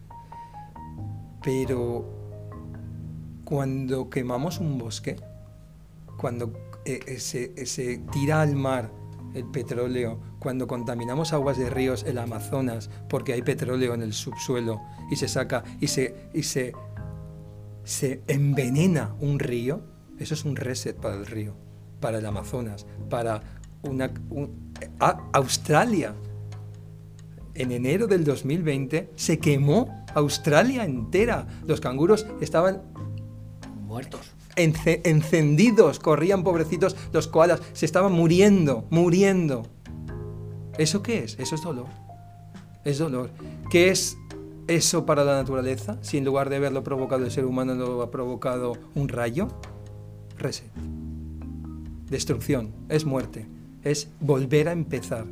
B: Pero cuando quemamos un bosque, cuando eh, se, se tira al mar el petróleo, cuando contaminamos aguas de ríos, el Amazonas, porque hay petróleo en el subsuelo y se saca y se, y se, se envenena un río, eso es un reset para el río, para el Amazonas, para una, un, a, Australia. En enero del dos mil veinte se quemó Australia entera. Los canguros estaban
A: Muertos.
B: ence- encendidos, corrían pobrecitos, los koalas se estaban muriendo, muriendo. ¿Eso qué es? Eso es dolor. Es dolor. ¿Qué es eso para la naturaleza? Si en lugar de haberlo provocado el ser humano lo ha provocado un rayo. Reset. Destrucción. Es muerte. Es volver a empezar.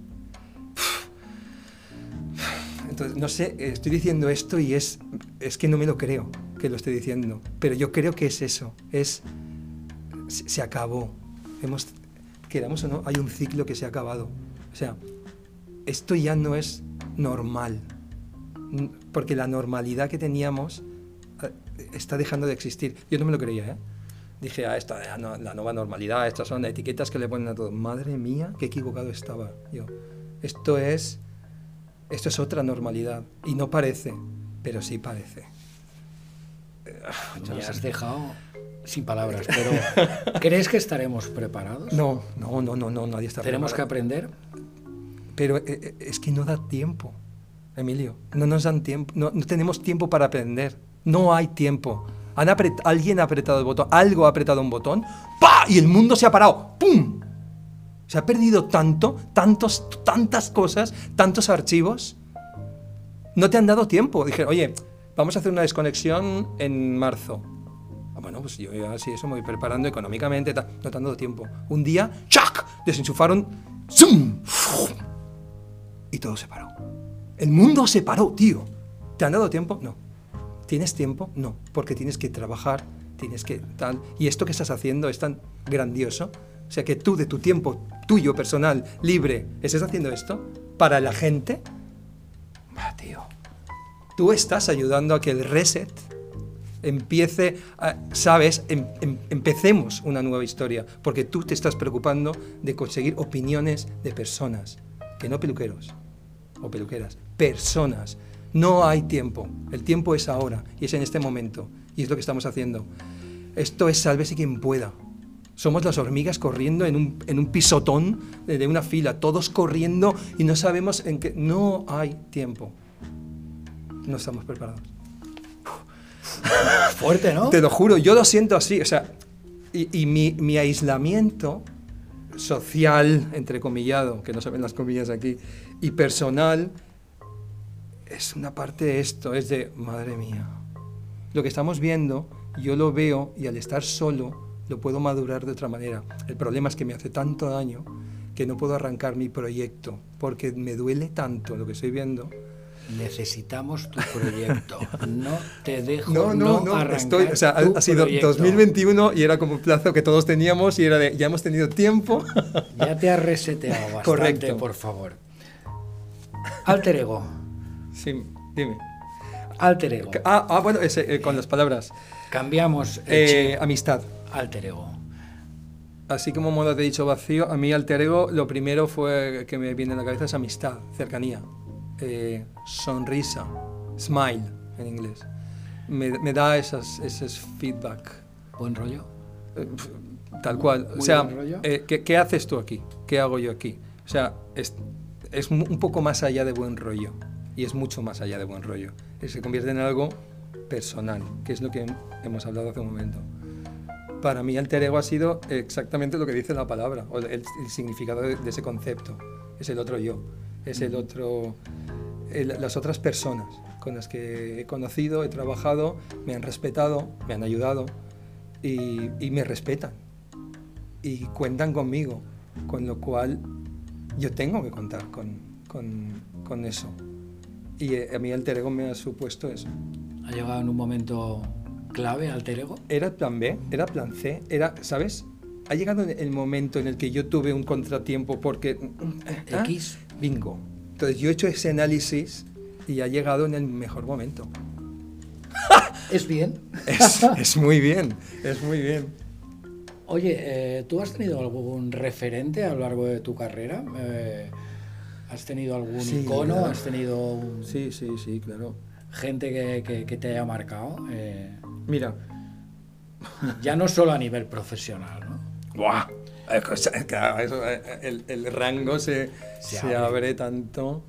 B: Entonces, no sé, estoy diciendo esto y es, es que no me lo creo que lo estoy diciendo, pero yo creo que es eso, es, se, se acabó, hemos, queramos o no, hay un ciclo que se ha acabado, o sea, esto ya no es normal, porque la normalidad que teníamos está dejando de existir. Yo no me lo creía, ¿eh? Dije, ah, esta es la nueva normalidad, estas son etiquetas que le ponen a todo. Madre mía, qué equivocado estaba yo. Esto es... Esto es otra normalidad. Y no parece, pero sí parece.
A: Me has dejado sin palabras, pero ¿crees que estaremos preparados?
B: No, no, no, no, no, nadie está
A: ¿Tenemos que
B: preparado.
A: aprender?
B: Pero eh, es que no da tiempo, Emilio. No nos dan tiempo, no, no tenemos tiempo para aprender. No hay tiempo. Han apret- alguien ha apretado el botón, algo ha apretado un botón, ¡pa! Y el mundo se ha parado, ¡pum! Se ha perdido tanto, tantos, tantas cosas, tantos archivos. No te han dado tiempo. Dije, oye, vamos a hacer una desconexión en marzo. Ah, bueno, pues yo ya sí, eso me voy preparando económicamente. Ta. No te han dado tiempo. Un día, ¡chac! Desenchufaron, ¡zum! Y todo se paró. El mundo se paró, tío. ¿Te han dado tiempo? No. ¿Tienes tiempo? No, porque tienes que trabajar, tienes que tal. Y esto que estás haciendo es tan grandioso. O sea, que tú de tu tiempo tuyo, personal, libre, estés haciendo esto para la gente. Ah, tío. Tú estás ayudando a que el reset empiece, a, ¿sabes? Em, em, empecemos una nueva historia, porque tú te estás preocupando de conseguir opiniones de personas, que no peluqueros o peluqueras, personas. No hay tiempo, el tiempo es ahora y es en este momento y es lo que estamos haciendo. Esto es sálvese quien pueda. Somos las hormigas corriendo en un, en un pisotón de una fila, todos corriendo y no sabemos en qué. No hay tiempo. No estamos preparados.
A: Fuerte, ¿no?
B: Te lo juro, yo lo siento así. O sea, y, y mi, mi aislamiento social, entrecomillado, que no se ven las comillas aquí, y personal, es una parte de esto, es de, madre mía. Lo que estamos viendo, yo lo veo y al estar solo, lo puedo madurar de otra manera. El problema es que me hace tanto daño que no puedo arrancar mi proyecto, porque me duele tanto lo que estoy viendo.
A: Necesitamos tu proyecto. No te dejo
B: no, no,
A: no,
B: no
A: arrancar
B: estoy, o sea,
A: tu
B: ha sido
A: proyecto.
B: dos mil veintiuno y era como un plazo que todos teníamos y era de, ya hemos tenido tiempo.
A: Ya te has reseteado bastante,
B: Correcto.
A: por favor. Alter ego.
B: Sí, dime.
A: Alter ego.
B: Ah, ah bueno, ese, eh, con las palabras.
A: Cambiamos
B: Eh, amistad.
A: alter ego.
B: Así como modo te he dicho vacío, a mí alter ego lo primero fue que me viene a la cabeza es amistad, cercanía, eh, sonrisa, smile en inglés. Me, me da esas, esos feedback.
A: ¿Buen rollo?
B: Eh, tal cual.
A: Muy
B: o sea,
A: buen rollo.
B: eh, ¿qué, ¿qué haces tú aquí? ¿Qué hago yo aquí? O sea, es, es un poco más allá de buen rollo. Y es mucho más allá de buen rollo. Se convierte en algo personal, que es lo que hemos hablado hace un momento. Para mí alter ego ha sido exactamente lo que dice la palabra, o el, el significado de, de ese concepto. Es el otro yo, es el otro, el, las otras personas con las que he conocido, he trabajado, me han respetado, me han ayudado y, y me respetan y cuentan conmigo, con lo cual yo tengo que contar con, con, con eso. Y a mí alter ego me ha supuesto eso.
A: ¿Ha llegado en un momento clave alter ego?
B: Era plan B, era plan C, era, ¿sabes? Ha llegado el momento en el que yo tuve un contratiempo porque... ¿ah?
A: X.
B: Bingo. Entonces yo he hecho ese análisis y ha llegado en el mejor momento.
A: ¿Es bien?
B: Es, es muy bien, es muy bien.
A: Oye, eh, ¿tú has tenido algún referente a lo largo de tu carrera? Eh, ¿Has tenido algún
B: Sí,
A: icono?
B: claro.
A: ¿Has tenido un-
B: Sí, sí, sí, claro.
A: gente que, que- que te haya marcado? Eh,
B: Mira.
A: ya no solo a nivel profesional, ¿no?
B: ¡Buah! Eh, cosa- claro, eso, eh, el, el rango se,
A: Se
B: se,
A: abre.
B: abre. tanto.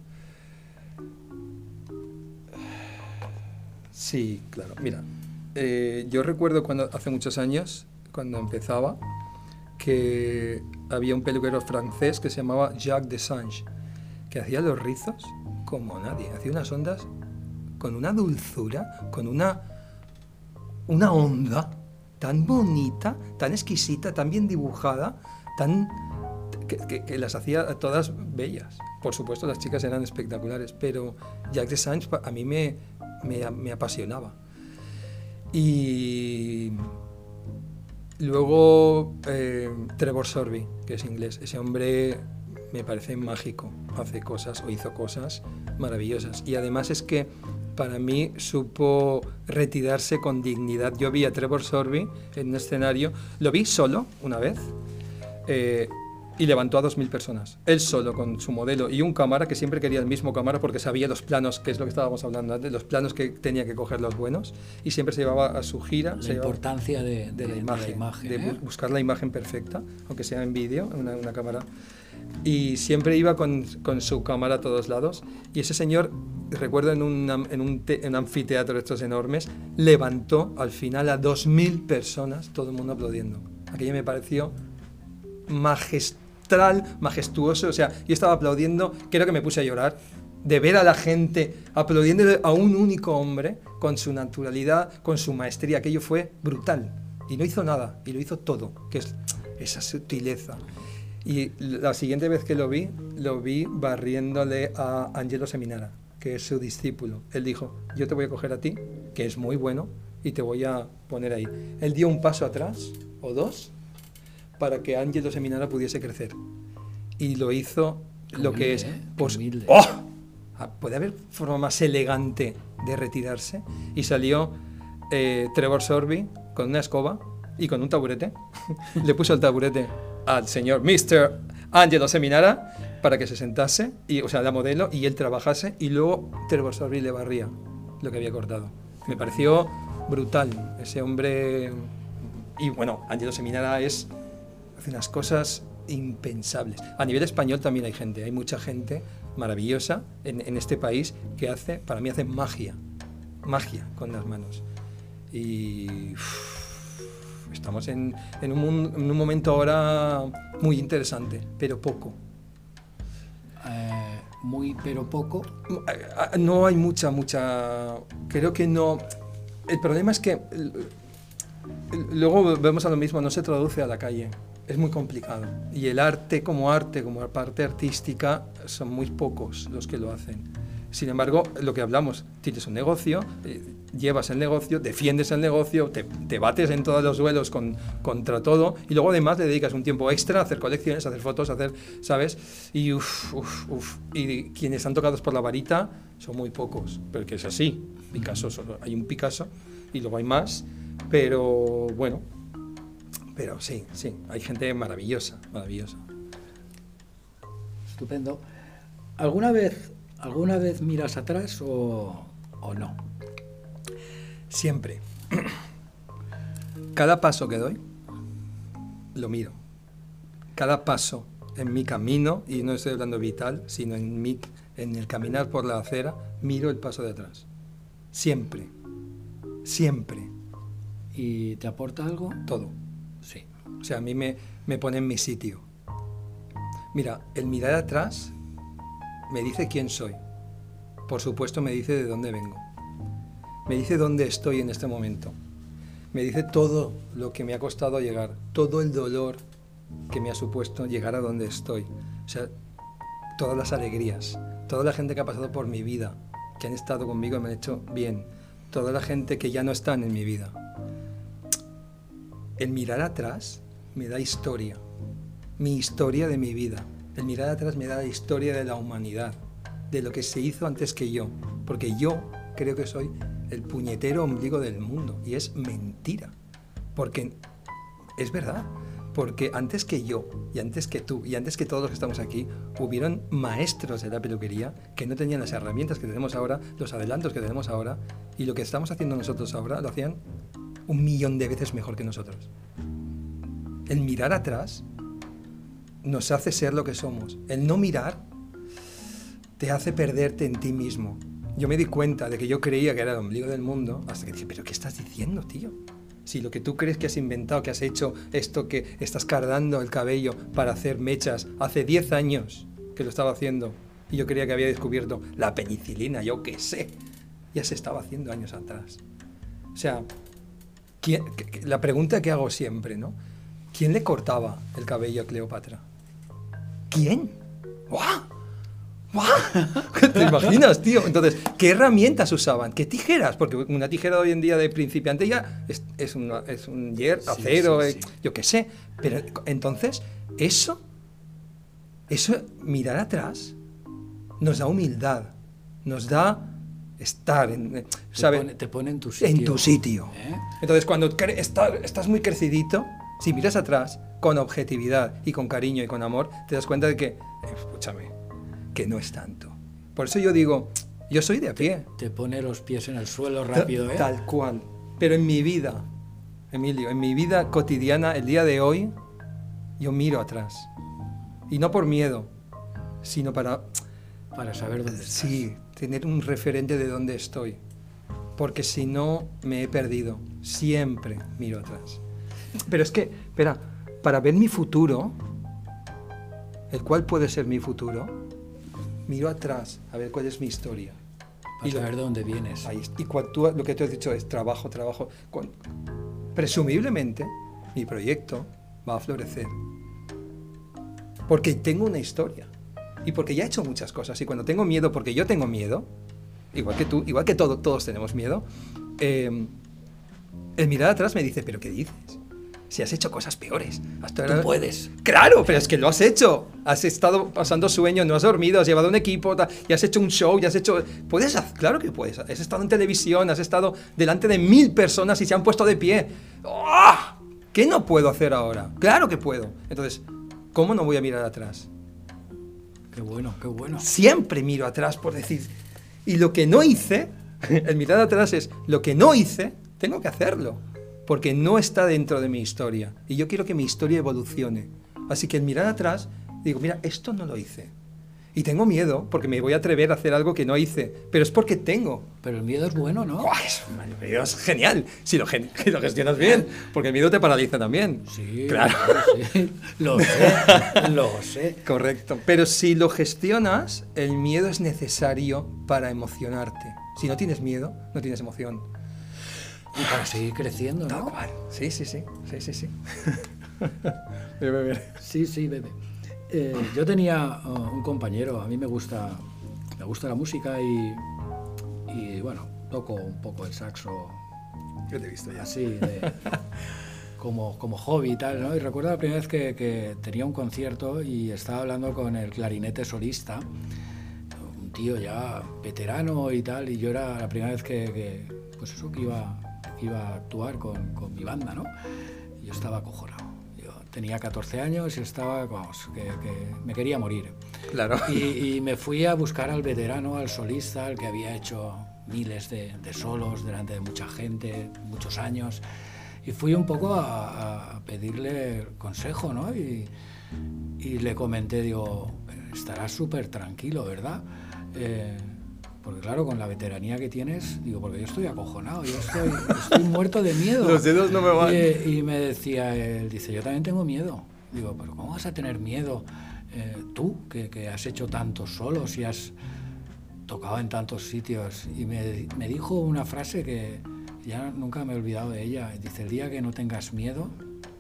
B: Sí, claro. Mira, eh, yo recuerdo cuando hace muchos años, cuando empezaba, que había un peluquero francés que se llamaba Jacques Desange, que hacía los rizos como nadie. Hacía unas ondas con una dulzura, con una, una onda tan bonita, tan exquisita, tan bien dibujada, tan que, que- que las hacía todas bellas. Por supuesto, las chicas eran espectaculares, pero Jacques Desange pa- a mí me, me, me apasionaba. Y luego eh, Trevor Sorby, que es inglés. Ese hombre me parece mágico. Hace cosas o hizo cosas maravillosas. Y además es que para mí supo retirarse con dignidad. Yo vi a Trevor Sorby en un escenario, lo vi solo una vez, eh, y levantó a dos mil personas. Él solo, con su modelo y un cámara, que siempre quería el mismo cámara porque sabía los planos, que es lo que estábamos hablando antes, los planos que tenía que coger los buenos, y siempre se llevaba a su gira.
A: La
B: se llevaba-
A: importancia de,
B: de la
A: de
B: imagen,
A: la imagen,
B: de
A: ¿eh?
B: bu- buscar la imagen perfecta, aunque sea en vídeo, en una, una cámara. Y siempre iba con, con su cámara a todos lados. Y ese señor, recuerdo en un, am- en un, te- en un anfiteatro de estos enormes, levantó al final a dos mil personas, todo el mundo aplaudiendo. Aquello me pareció magistral, majestuoso. O sea, yo estaba aplaudiendo, creo que me puse a llorar de ver a la gente aplaudiéndole a un único hombre con su naturalidad, con su maestría. Aquello fue brutal. Y no hizo nada, y lo hizo todo, que es esa sutileza. Y la siguiente vez que lo vi, lo vi barriéndole a Angelo Seminara, que es su discípulo. Él dijo, yo te voy a coger a ti, que que es muy bueno, y te voy a poner ahí. Él dio un paso atrás, o dos, para que Angelo Seminara pudiese crecer. Y lo hizo
A: Qué
B: lo
A: humilde,
B: que es...
A: ¿eh?
B: Pues,
A: Humilde.
B: ¡oh! ¿Puede haber forma más elegante de retirarse? Y salió eh, Trevor Sorbie con una escoba y con un taburete. Le puso el taburete al señor mister Angelo Seminara para que se sentase, y, o sea, la modelo, y él trabajase, y luego Trevor Sorbie le barría lo que había cortado. Me pareció brutal ese hombre. Y bueno, Angelo Seminara es, hace unas cosas impensables. A nivel español también hay gente, hay mucha gente maravillosa en, en este país que hace, para mí hace magia, magia con las manos. Y uff, estamos en, en, un, en un momento ahora muy interesante, pero poco.
A: Eh, muy, pero poco.
B: No hay mucha, mucha... Creo que no... El problema es que luego vemos a lo mismo, no se traduce a la calle. Es muy complicado. Y el arte como arte, como parte artística, son muy pocos los que lo hacen. Sin embargo, lo que hablamos, tienes un negocio, eh, llevas el negocio, defiendes el negocio, te, te bates en todos los duelos con, contra todo, y luego además le dedicas un tiempo extra a hacer colecciones, a hacer fotos, a hacer, ¿sabes? Y uff, uff, uff. Y quienes están tocados por la varita son muy pocos, porque es así. Picasso, solo hay un Picasso, y luego hay más, pero bueno, pero sí, sí, hay gente maravillosa, maravillosa.
A: Estupendo. ¿Alguna vez, alguna vez miras atrás o, o no?
B: Siempre. Cada paso que doy, lo miro. Cada paso en mi camino, y no estoy hablando vital, sino en, mi, en el caminar por la acera, miro el paso de atrás. Siempre. Siempre.
A: ¿Y te aporta algo?
B: Todo.
A: Sí.
B: O sea, a mí me, me pone en mi sitio. Mira, el mirar atrás me dice quién soy. Por supuesto, me dice de dónde vengo. Me dice dónde estoy en este momento. Me dice todo lo que me ha costado llegar, todo el dolor que me ha supuesto llegar a donde estoy. O sea, todas las alegrías, toda la gente que ha pasado por mi vida, que han estado conmigo y me han hecho bien, toda la gente que ya no están en mi vida. El mirar atrás me da historia, mi historia de mi vida. El mirar atrás me da la historia de la humanidad, de lo que se hizo antes que yo, porque yo creo que soy el puñetero ombligo del mundo, y es mentira, porque es verdad, porque antes que yo, y antes que tú, y antes que todos los que estamos aquí, hubieron maestros de la peluquería que no tenían las herramientas que tenemos ahora, los adelantos que tenemos ahora, y lo que estamos haciendo nosotros ahora lo hacían un millón de veces mejor que nosotros. El mirar atrás nos hace ser lo que somos. El no mirar te hace perderte en ti mismo. Yo me di cuenta de que yo creía que era el ombligo del mundo hasta que dije, ¿pero qué estás diciendo, tío? Si lo que tú crees que has inventado, que has hecho esto, que estás cardando el cabello para hacer mechas, hace diez años que lo estaba haciendo, y yo creía que había descubierto la penicilina, yo qué sé, ya se estaba haciendo años atrás. O sea, ¿quién, la pregunta que hago siempre, ¿no? ¿Quién le cortaba el cabello a Cleopatra? ¿Quién? ¡Guau! ¡Guau! ¿Te imaginas, tío? Entonces, ¿qué herramientas usaban? ¿Qué tijeras? Porque una tijera de hoy en día de principiante ya es, es, una, es un hierro, sí, acero, sí, sí. Eh, yo qué sé. Pero entonces, eso, eso, mirar atrás, nos da humildad, nos da estar, en, ¿sabes?
A: Te pone, te pone en tu sitio.
B: En tu sitio. ¿Eh? Entonces, cuando estás, estás muy crecidito, si miras atrás con objetividad y con cariño y con amor, te das cuenta de que, escúchame, que no es tanto. Por eso yo digo, yo soy de a pie.
A: Te, te pone los pies en el suelo rápido, ¿eh?
B: Tal cual. Pero en mi vida, Emilio, en mi vida cotidiana, el día de hoy, yo miro atrás. Y no por miedo, sino para...
A: Para saber dónde estás.
B: Sí, tener un referente de dónde estoy. Porque si no, me he perdido. Siempre miro atrás. Pero es que, espera, para ver mi futuro, el cual puede ser mi futuro, miro atrás a ver cuál es mi historia.
A: Para saber de dónde vienes.
B: Ahí, y cuando tú, lo que te has dicho es trabajo, trabajo. Cuando, presumiblemente, mi proyecto va a florecer. Porque tengo una historia. Y porque ya he hecho muchas cosas. Y cuando tengo miedo, porque yo tengo miedo, igual que tú, igual que todo, todos tenemos miedo, eh, el mirar atrás me dice, ¿pero qué dices? Si has hecho cosas peores. Hasta
A: Tú
B: ahora...
A: puedes.
B: Claro, pero es que lo has hecho. Has estado pasando sueños, no has dormido, has llevado un equipo, ta, y has hecho un show, y has hecho... Puedes, hacer, claro que puedes. Has estado en televisión, has estado delante de mil personas y se han puesto de pie. ¡Oh! ¿Qué no puedo hacer ahora? Claro que puedo. Entonces, ¿cómo no voy a mirar atrás?
A: Qué bueno, qué bueno.
B: Siempre miro atrás por decir... Y lo que no hice, el mirar atrás es, lo que no hice, tengo que hacerlo. Porque no está dentro de mi historia. Y yo quiero que mi historia evolucione. Así que el mirar atrás, digo, mira, esto no lo hice. Y tengo miedo, porque me voy a atrever a hacer algo que no hice. Pero es porque tengo.
A: Pero el miedo es bueno, ¿no?
B: ¡Guau! Es, el miedo es genial, si lo, gen lo gestionas bien. Porque el miedo te paraliza también.
A: Sí,
B: claro.
A: Sí. Lo sé, lo sé.
B: Correcto. Pero si lo gestionas, el miedo es necesario para emocionarte. Si no tienes miedo, no tienes emoción.
A: Y para seguir creciendo, ¿no?
B: Tal cual. Sí, sí, sí. Sí, sí, sí. Bebe, bebe.
A: Sí, sí, bebe. Eh, yo tenía uh, un compañero, a mí me gusta, me gusta la música y, y, bueno, toco un poco el saxo.
B: Yo te he visto ya.
A: Así, de, como, como hobby y tal, ¿no? Y recuerdo la primera vez que, que tenía un concierto y estaba hablando con el clarinete solista, un tío ya veterano y tal, y yo era la primera vez que, que pues eso, que iba, iba a actuar con, con mi banda, ¿no? Y yo estaba acojonado. Tenía catorce años y estaba, vamos, que, que me quería morir.
B: Claro.
A: Y, y me fui a buscar al veterano, al solista, al que había hecho miles de, de solos delante de mucha gente, muchos años. Y fui un poco a, a pedirle consejo, ¿no? Y, y le comenté, digo, estarás súper tranquilo, ¿verdad? Eh, porque claro, con la veteranía que tienes, digo, porque yo estoy acojonado, yo estoy, estoy muerto de miedo.
B: Los dedos no me van.
A: Y, y me decía él, dice, yo también tengo miedo. Digo, pero ¿cómo vas a tener miedo eh, tú, que, que has hecho tantos solos y has tocado en tantos sitios? Y me, me dijo una frase que ya nunca me he olvidado de ella. Dice, el día que no tengas miedo,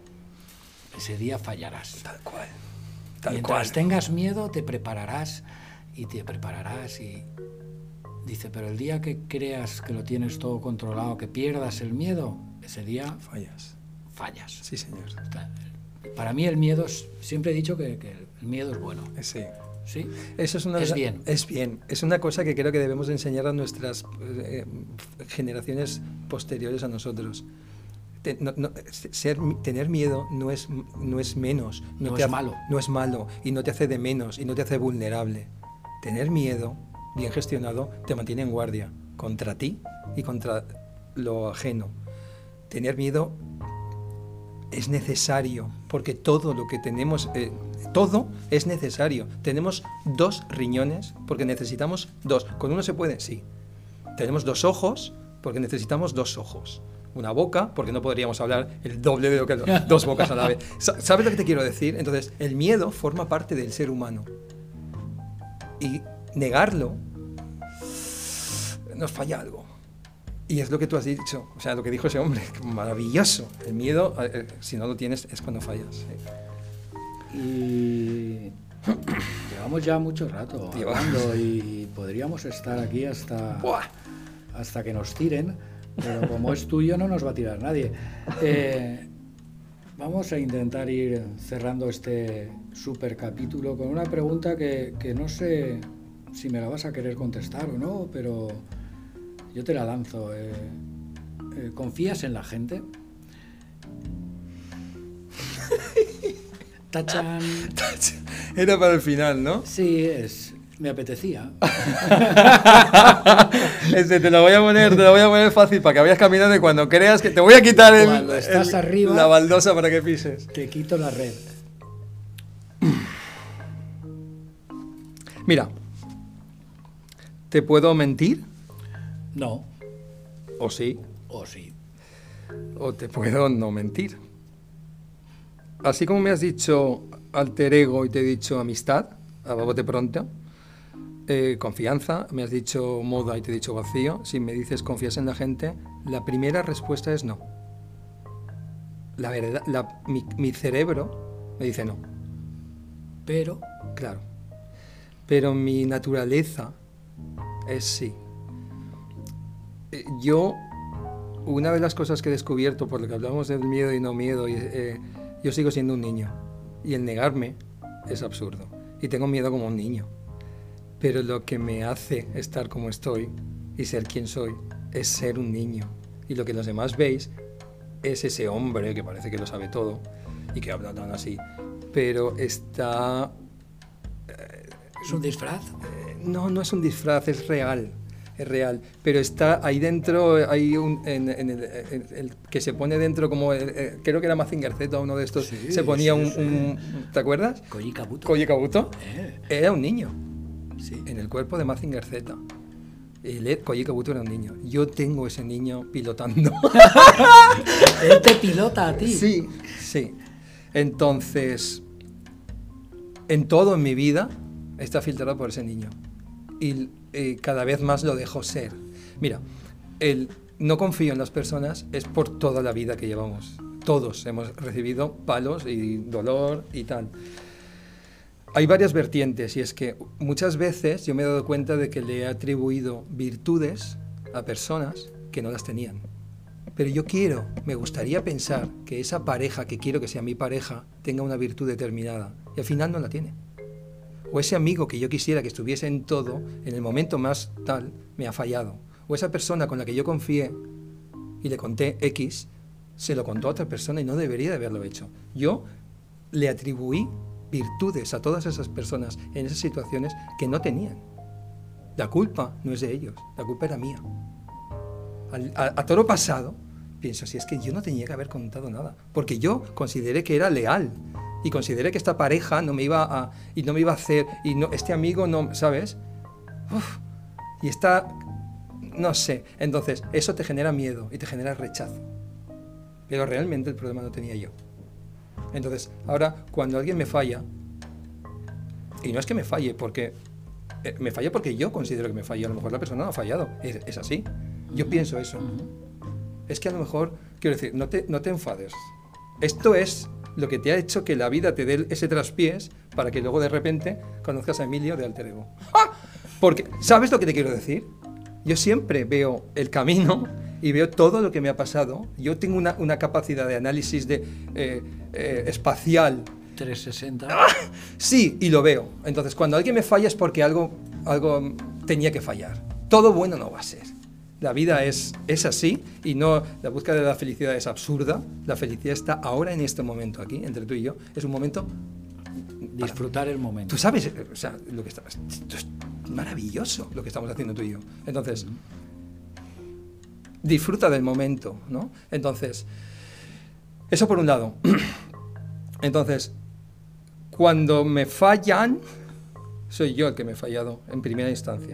A: ese día fallarás.
B: Tal cual. Tal
A: Mientras
B: cual.
A: tengas miedo, te prepararás y te prepararás y... Dice, pero el día que creas que lo tienes todo controlado, que pierdas el miedo, ese día
B: fallas.
A: Fallas.
B: Sí, señor.
A: Para mí el miedo es, siempre he dicho que, que el miedo es bueno.
B: Sí.
A: ¿Sí?
B: Eso es, una,
A: es bien.
B: Es bien. Es una cosa que creo que debemos enseñar a nuestras eh, generaciones posteriores a nosotros. Te, no, no, ser, tener miedo no es, no es menos.
A: No,
B: No,
A: no
B: te
A: es
B: hace,
A: malo.
B: No es malo y no te hace de menos y no te hace vulnerable. Tener miedo, bien gestionado, te mantiene en guardia contra ti y contra lo ajeno. Tener miedo es necesario, porque todo lo que tenemos, eh, todo es necesario. Tenemos dos riñones, porque necesitamos dos. ¿Con uno se puede? Sí. Tenemos dos ojos, porque necesitamos dos ojos. Una boca, porque no podríamos hablar el doble de lo que dos bocas a la vez. ¿Sabes lo que te quiero decir? Entonces, el miedo forma parte del ser humano. Y negarlo, nos falla algo. Y es lo que tú has dicho, o sea, lo que dijo ese hombre, maravilloso. El miedo, eh, si no lo tienes, es cuando fallas. ¿Sí?
A: Y llevamos ya mucho rato
B: Tío.
A: hablando y podríamos estar aquí hasta, hasta que nos tiren, pero como es tuyo no nos va a tirar nadie. Eh, vamos a intentar ir cerrando este super capítulo con una pregunta que, que no sé si me la vas a querer contestar o no, pero yo te la lanzo. Eh, eh, ¿Confías en la gente? Tachan.
B: Era para el final, ¿no?
A: Sí, es. Me apetecía.
B: Este, te lo voy a poner, te lo voy a poner fácil para que vayas caminando y cuando creas que te voy a quitar el,
A: Cuando estás
B: el-
A: arriba,
B: la baldosa para que pises.
A: te quito la red.
B: Mira, ¿te puedo mentir?
A: No,
B: ¿O sí?
A: o sí.
B: ¿O te puedo no mentir? Así como me has dicho alter ego y te he dicho amistad, a bote pronto, eh, confianza, me has dicho moda y te he dicho vacío, si me dices confías en la gente, la primera respuesta es no. La verdad, la- mi, mi cerebro me dice no.
A: Pero,
B: Claro. Pero mi naturaleza es sí. Eh, Yo una de las cosas que he descubierto, por lo que hablamos del miedo y no miedo, y, eh, yo sigo siendo un niño. Y el negarme es absurdo. Y tengo miedo como un niño. Pero lo que me hace estar como estoy y ser quien soy es ser un niño. Y lo que los demás veis es ese hombre que parece que lo sabe todo y que habla tan así. Pero está...
A: Eh, ¿Es un disfraz?
B: Eh, no, no es un disfraz, es real. Es real, pero está ahí dentro, hay un, en, en el, en el que se pone dentro como, eh, creo que era Mazinger Z, uno de estos, sí, se ponía sí, un, sí. un, ¿te acuerdas?
A: Koji Kabuto.
B: Koji Kabuto, eh. Era un niño,
A: sí.
B: En el cuerpo de Mazinger Z. El Koji Kabuto era un niño. Yo tengo ese niño pilotando.
A: Él te pilota a ti.
B: Sí, sí. Entonces, en todo en mi vida está filtrado por ese niño. Y eh, cada vez más lo dejo ser. Mira, el no confío en las personas es por toda la vida que llevamos. Todos hemos recibido palos y dolor y tal. Hay varias vertientes, y es que muchas veces yo me he dado cuenta de que le he atribuido virtudes a personas que no las tenían. Pero yo quiero, me gustaría pensar que esa pareja que quiero que sea mi pareja tenga una virtud determinada, y al final no la tiene. O ese amigo que yo quisiera que estuviese en todo, en el momento más tal, me ha fallado. O esa persona con la que yo confié y le conté X, se lo contó a otra persona y no debería de haberlo hecho. Yo le atribuí virtudes a todas esas personas en esas situaciones que no tenían. La culpa no es de ellos, la culpa era mía. Al, a, a toro pasado, pienso, si es que yo no tenía que haber contado nada, porque yo consideré que era leal. Y consideré que esta pareja no me iba a, y no me iba a hacer, y no, este amigo no, ¿sabes? Uf, y está, no sé. Entonces, eso te genera miedo y te genera rechazo. Pero realmente el problema no tenía yo. Entonces, ahora, cuando alguien me falla, y no es que me falle, porque eh, me falla porque yo considero que me falla, a lo mejor la persona no ha fallado, es, es así. Yo pienso eso. Es que a lo mejor, quiero decir, no te, no te enfades. Esto es lo que te ha hecho que la vida te dé ese traspiés para que luego de repente conozcas a Emilio de Alter Ego. ¡Ah! Porque, ¿sabes lo que te quiero decir? Yo siempre veo el camino y veo todo lo que me ha pasado. Yo tengo una, una capacidad de análisis de, eh, eh, espacial.
A: trescientos sesenta.
B: ¡Ah! Sí, y lo veo. Entonces, cuando alguien me falla es porque algo, algo tenía que fallar. Todo bueno no va a ser. La vida es, es así, y no, la búsqueda de la felicidad es absurda. La felicidad está ahora en este momento aquí, entre tú y yo. Es un momento...
A: Disfrutar el momento.
B: Tú sabes, o sea, lo que está, esto es maravilloso lo que estamos haciendo tú y yo. Entonces, disfruta del momento, ¿no? Entonces, eso por un lado. Entonces, cuando me fallan, soy yo el que me he fallado en primera instancia.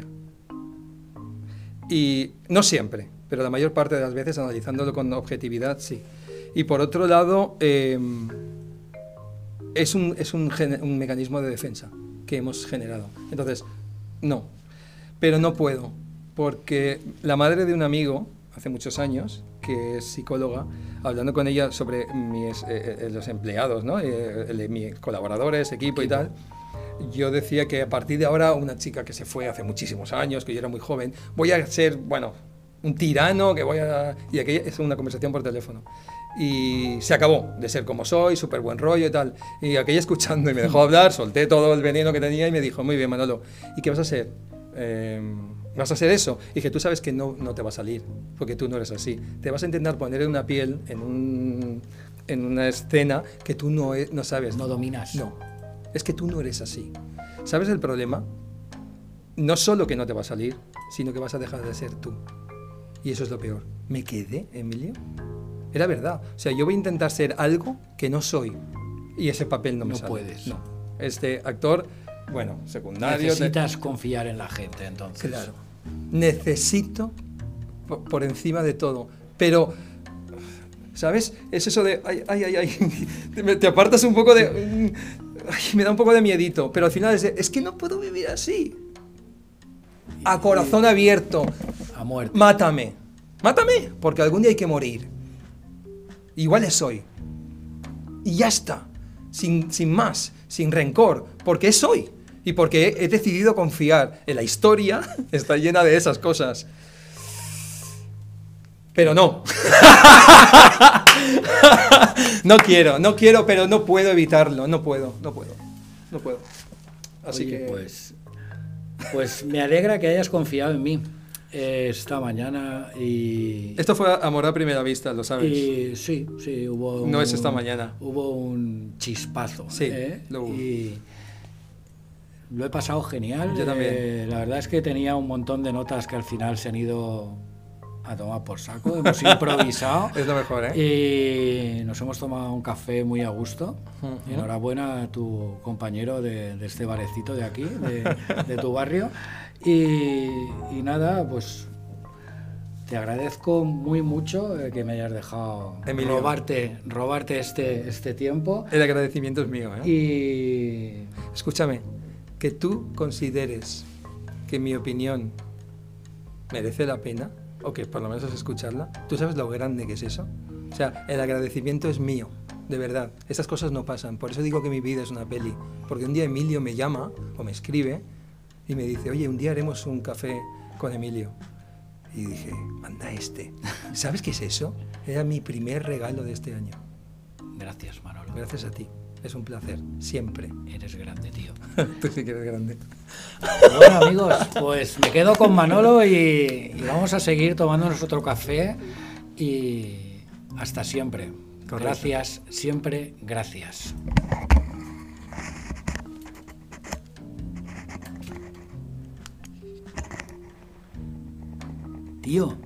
B: Y no siempre, pero la mayor parte de las veces, analizándolo con objetividad, sí. Y por otro lado, eh, es, un, es un, un mecanismo de defensa que hemos generado. Entonces, no. Pero no puedo, porque la madre de un amigo, hace muchos años, que es psicóloga, hablando con ella sobre mis, eh, los empleados, ¿no? eh, eh, mis colaboradores, equipo y tal, yo decía que a partir de ahora, una chica que se fue hace muchísimos años, que yo era muy joven, voy a ser, bueno, un tirano, que voy a... Y aquella es una conversación por teléfono. Y se acabó de ser como soy, súper buen rollo y tal. Y aquella escuchando y me dejó hablar, solté todo el veneno que tenía y me dijo, muy bien, Manolo, ¿y qué vas a hacer? Eh, ¿Vas a hacer eso? Y dije, tú sabes que no, no te va a salir, porque tú no eres así. Te vas a intentar poner en una piel, en, un, en una escena que tú no, no sabes.
A: No dominas.
B: No. Es que tú no eres así. ¿Sabes el problema? No solo que no te va a salir, sino que vas a dejar de ser tú. Y eso es lo peor. ¿Me quedé, Emilio? Era verdad. O sea, yo voy a intentar ser algo que no soy. Y ese papel no me
A: no
B: sale.
A: Puedes.
B: No. Este actor, bueno, secundario...
A: Necesitas
B: de...
A: confiar en la gente, entonces.
B: Claro. Necesito por, por encima de todo. Pero... ¿Sabes? Es eso de... Ay, ay, ay, ay. Te, te apartas un poco de... Ay, me da un poco de miedito, pero al final es, de, es que no puedo vivir así. A corazón abierto.
A: A muerte.
B: Mátame. Mátame, porque algún día hay que morir. Igual es hoy. Y ya está. Sin, sin más, sin rencor, porque es hoy. Y porque he, he decidido confiar en la historia, está llena de esas cosas. Pero no. No quiero, no quiero, pero no puedo evitarlo. No puedo, no puedo, no puedo. Así
A: Oye,
B: que...
A: Pues, pues me alegra que hayas confiado en mí eh, esta mañana y...
B: Esto fue amor a primera vista, lo sabes.
A: Y sí, sí, hubo un...
B: No es esta mañana.
A: Hubo un chispazo.
B: Sí,
A: ¿eh?
B: lo hubo.
A: Y lo he pasado genial.
B: Yo también.
A: Eh, la verdad es que tenía un montón de notas que al final se han ido a tomar por saco. Hemos improvisado.
B: Es lo mejor, ¿eh?
A: Y nos hemos tomado un café muy a gusto.
B: Uh-huh.
A: Enhorabuena a tu compañero de, de este barecito de aquí, de, de tu barrio. Y, y nada, pues te agradezco muy mucho eh, que me hayas dejado
B: Emilio.
A: robarte, robarte este, este tiempo.
B: El agradecimiento es mío, ¿eh?
A: Y
B: Escúchame, que tú consideres que mi opinión merece la pena, o que por lo menos es escucharla, ¿tú sabes lo grande que es eso? O sea, el agradecimiento es mío, de verdad. Estas cosas no pasan, por eso digo que mi vida es una peli. Porque un día Emilio me llama o me escribe y me dice, oye, un día haremos un café con Emilio. Y dije, anda este. ¿Sabes qué es eso? Era mi primer regalo de este año.
A: gracias, Manolo.
B: Gracias a ti. Es un placer, siempre.
A: Eres grande, tío.
B: Tú sí que eres grande.
A: Bueno, amigos, pues me quedo con Manolo y, y vamos a seguir tomándonos otro café y hasta siempre.
B: Correcto.
A: Gracias, siempre gracias. Tío,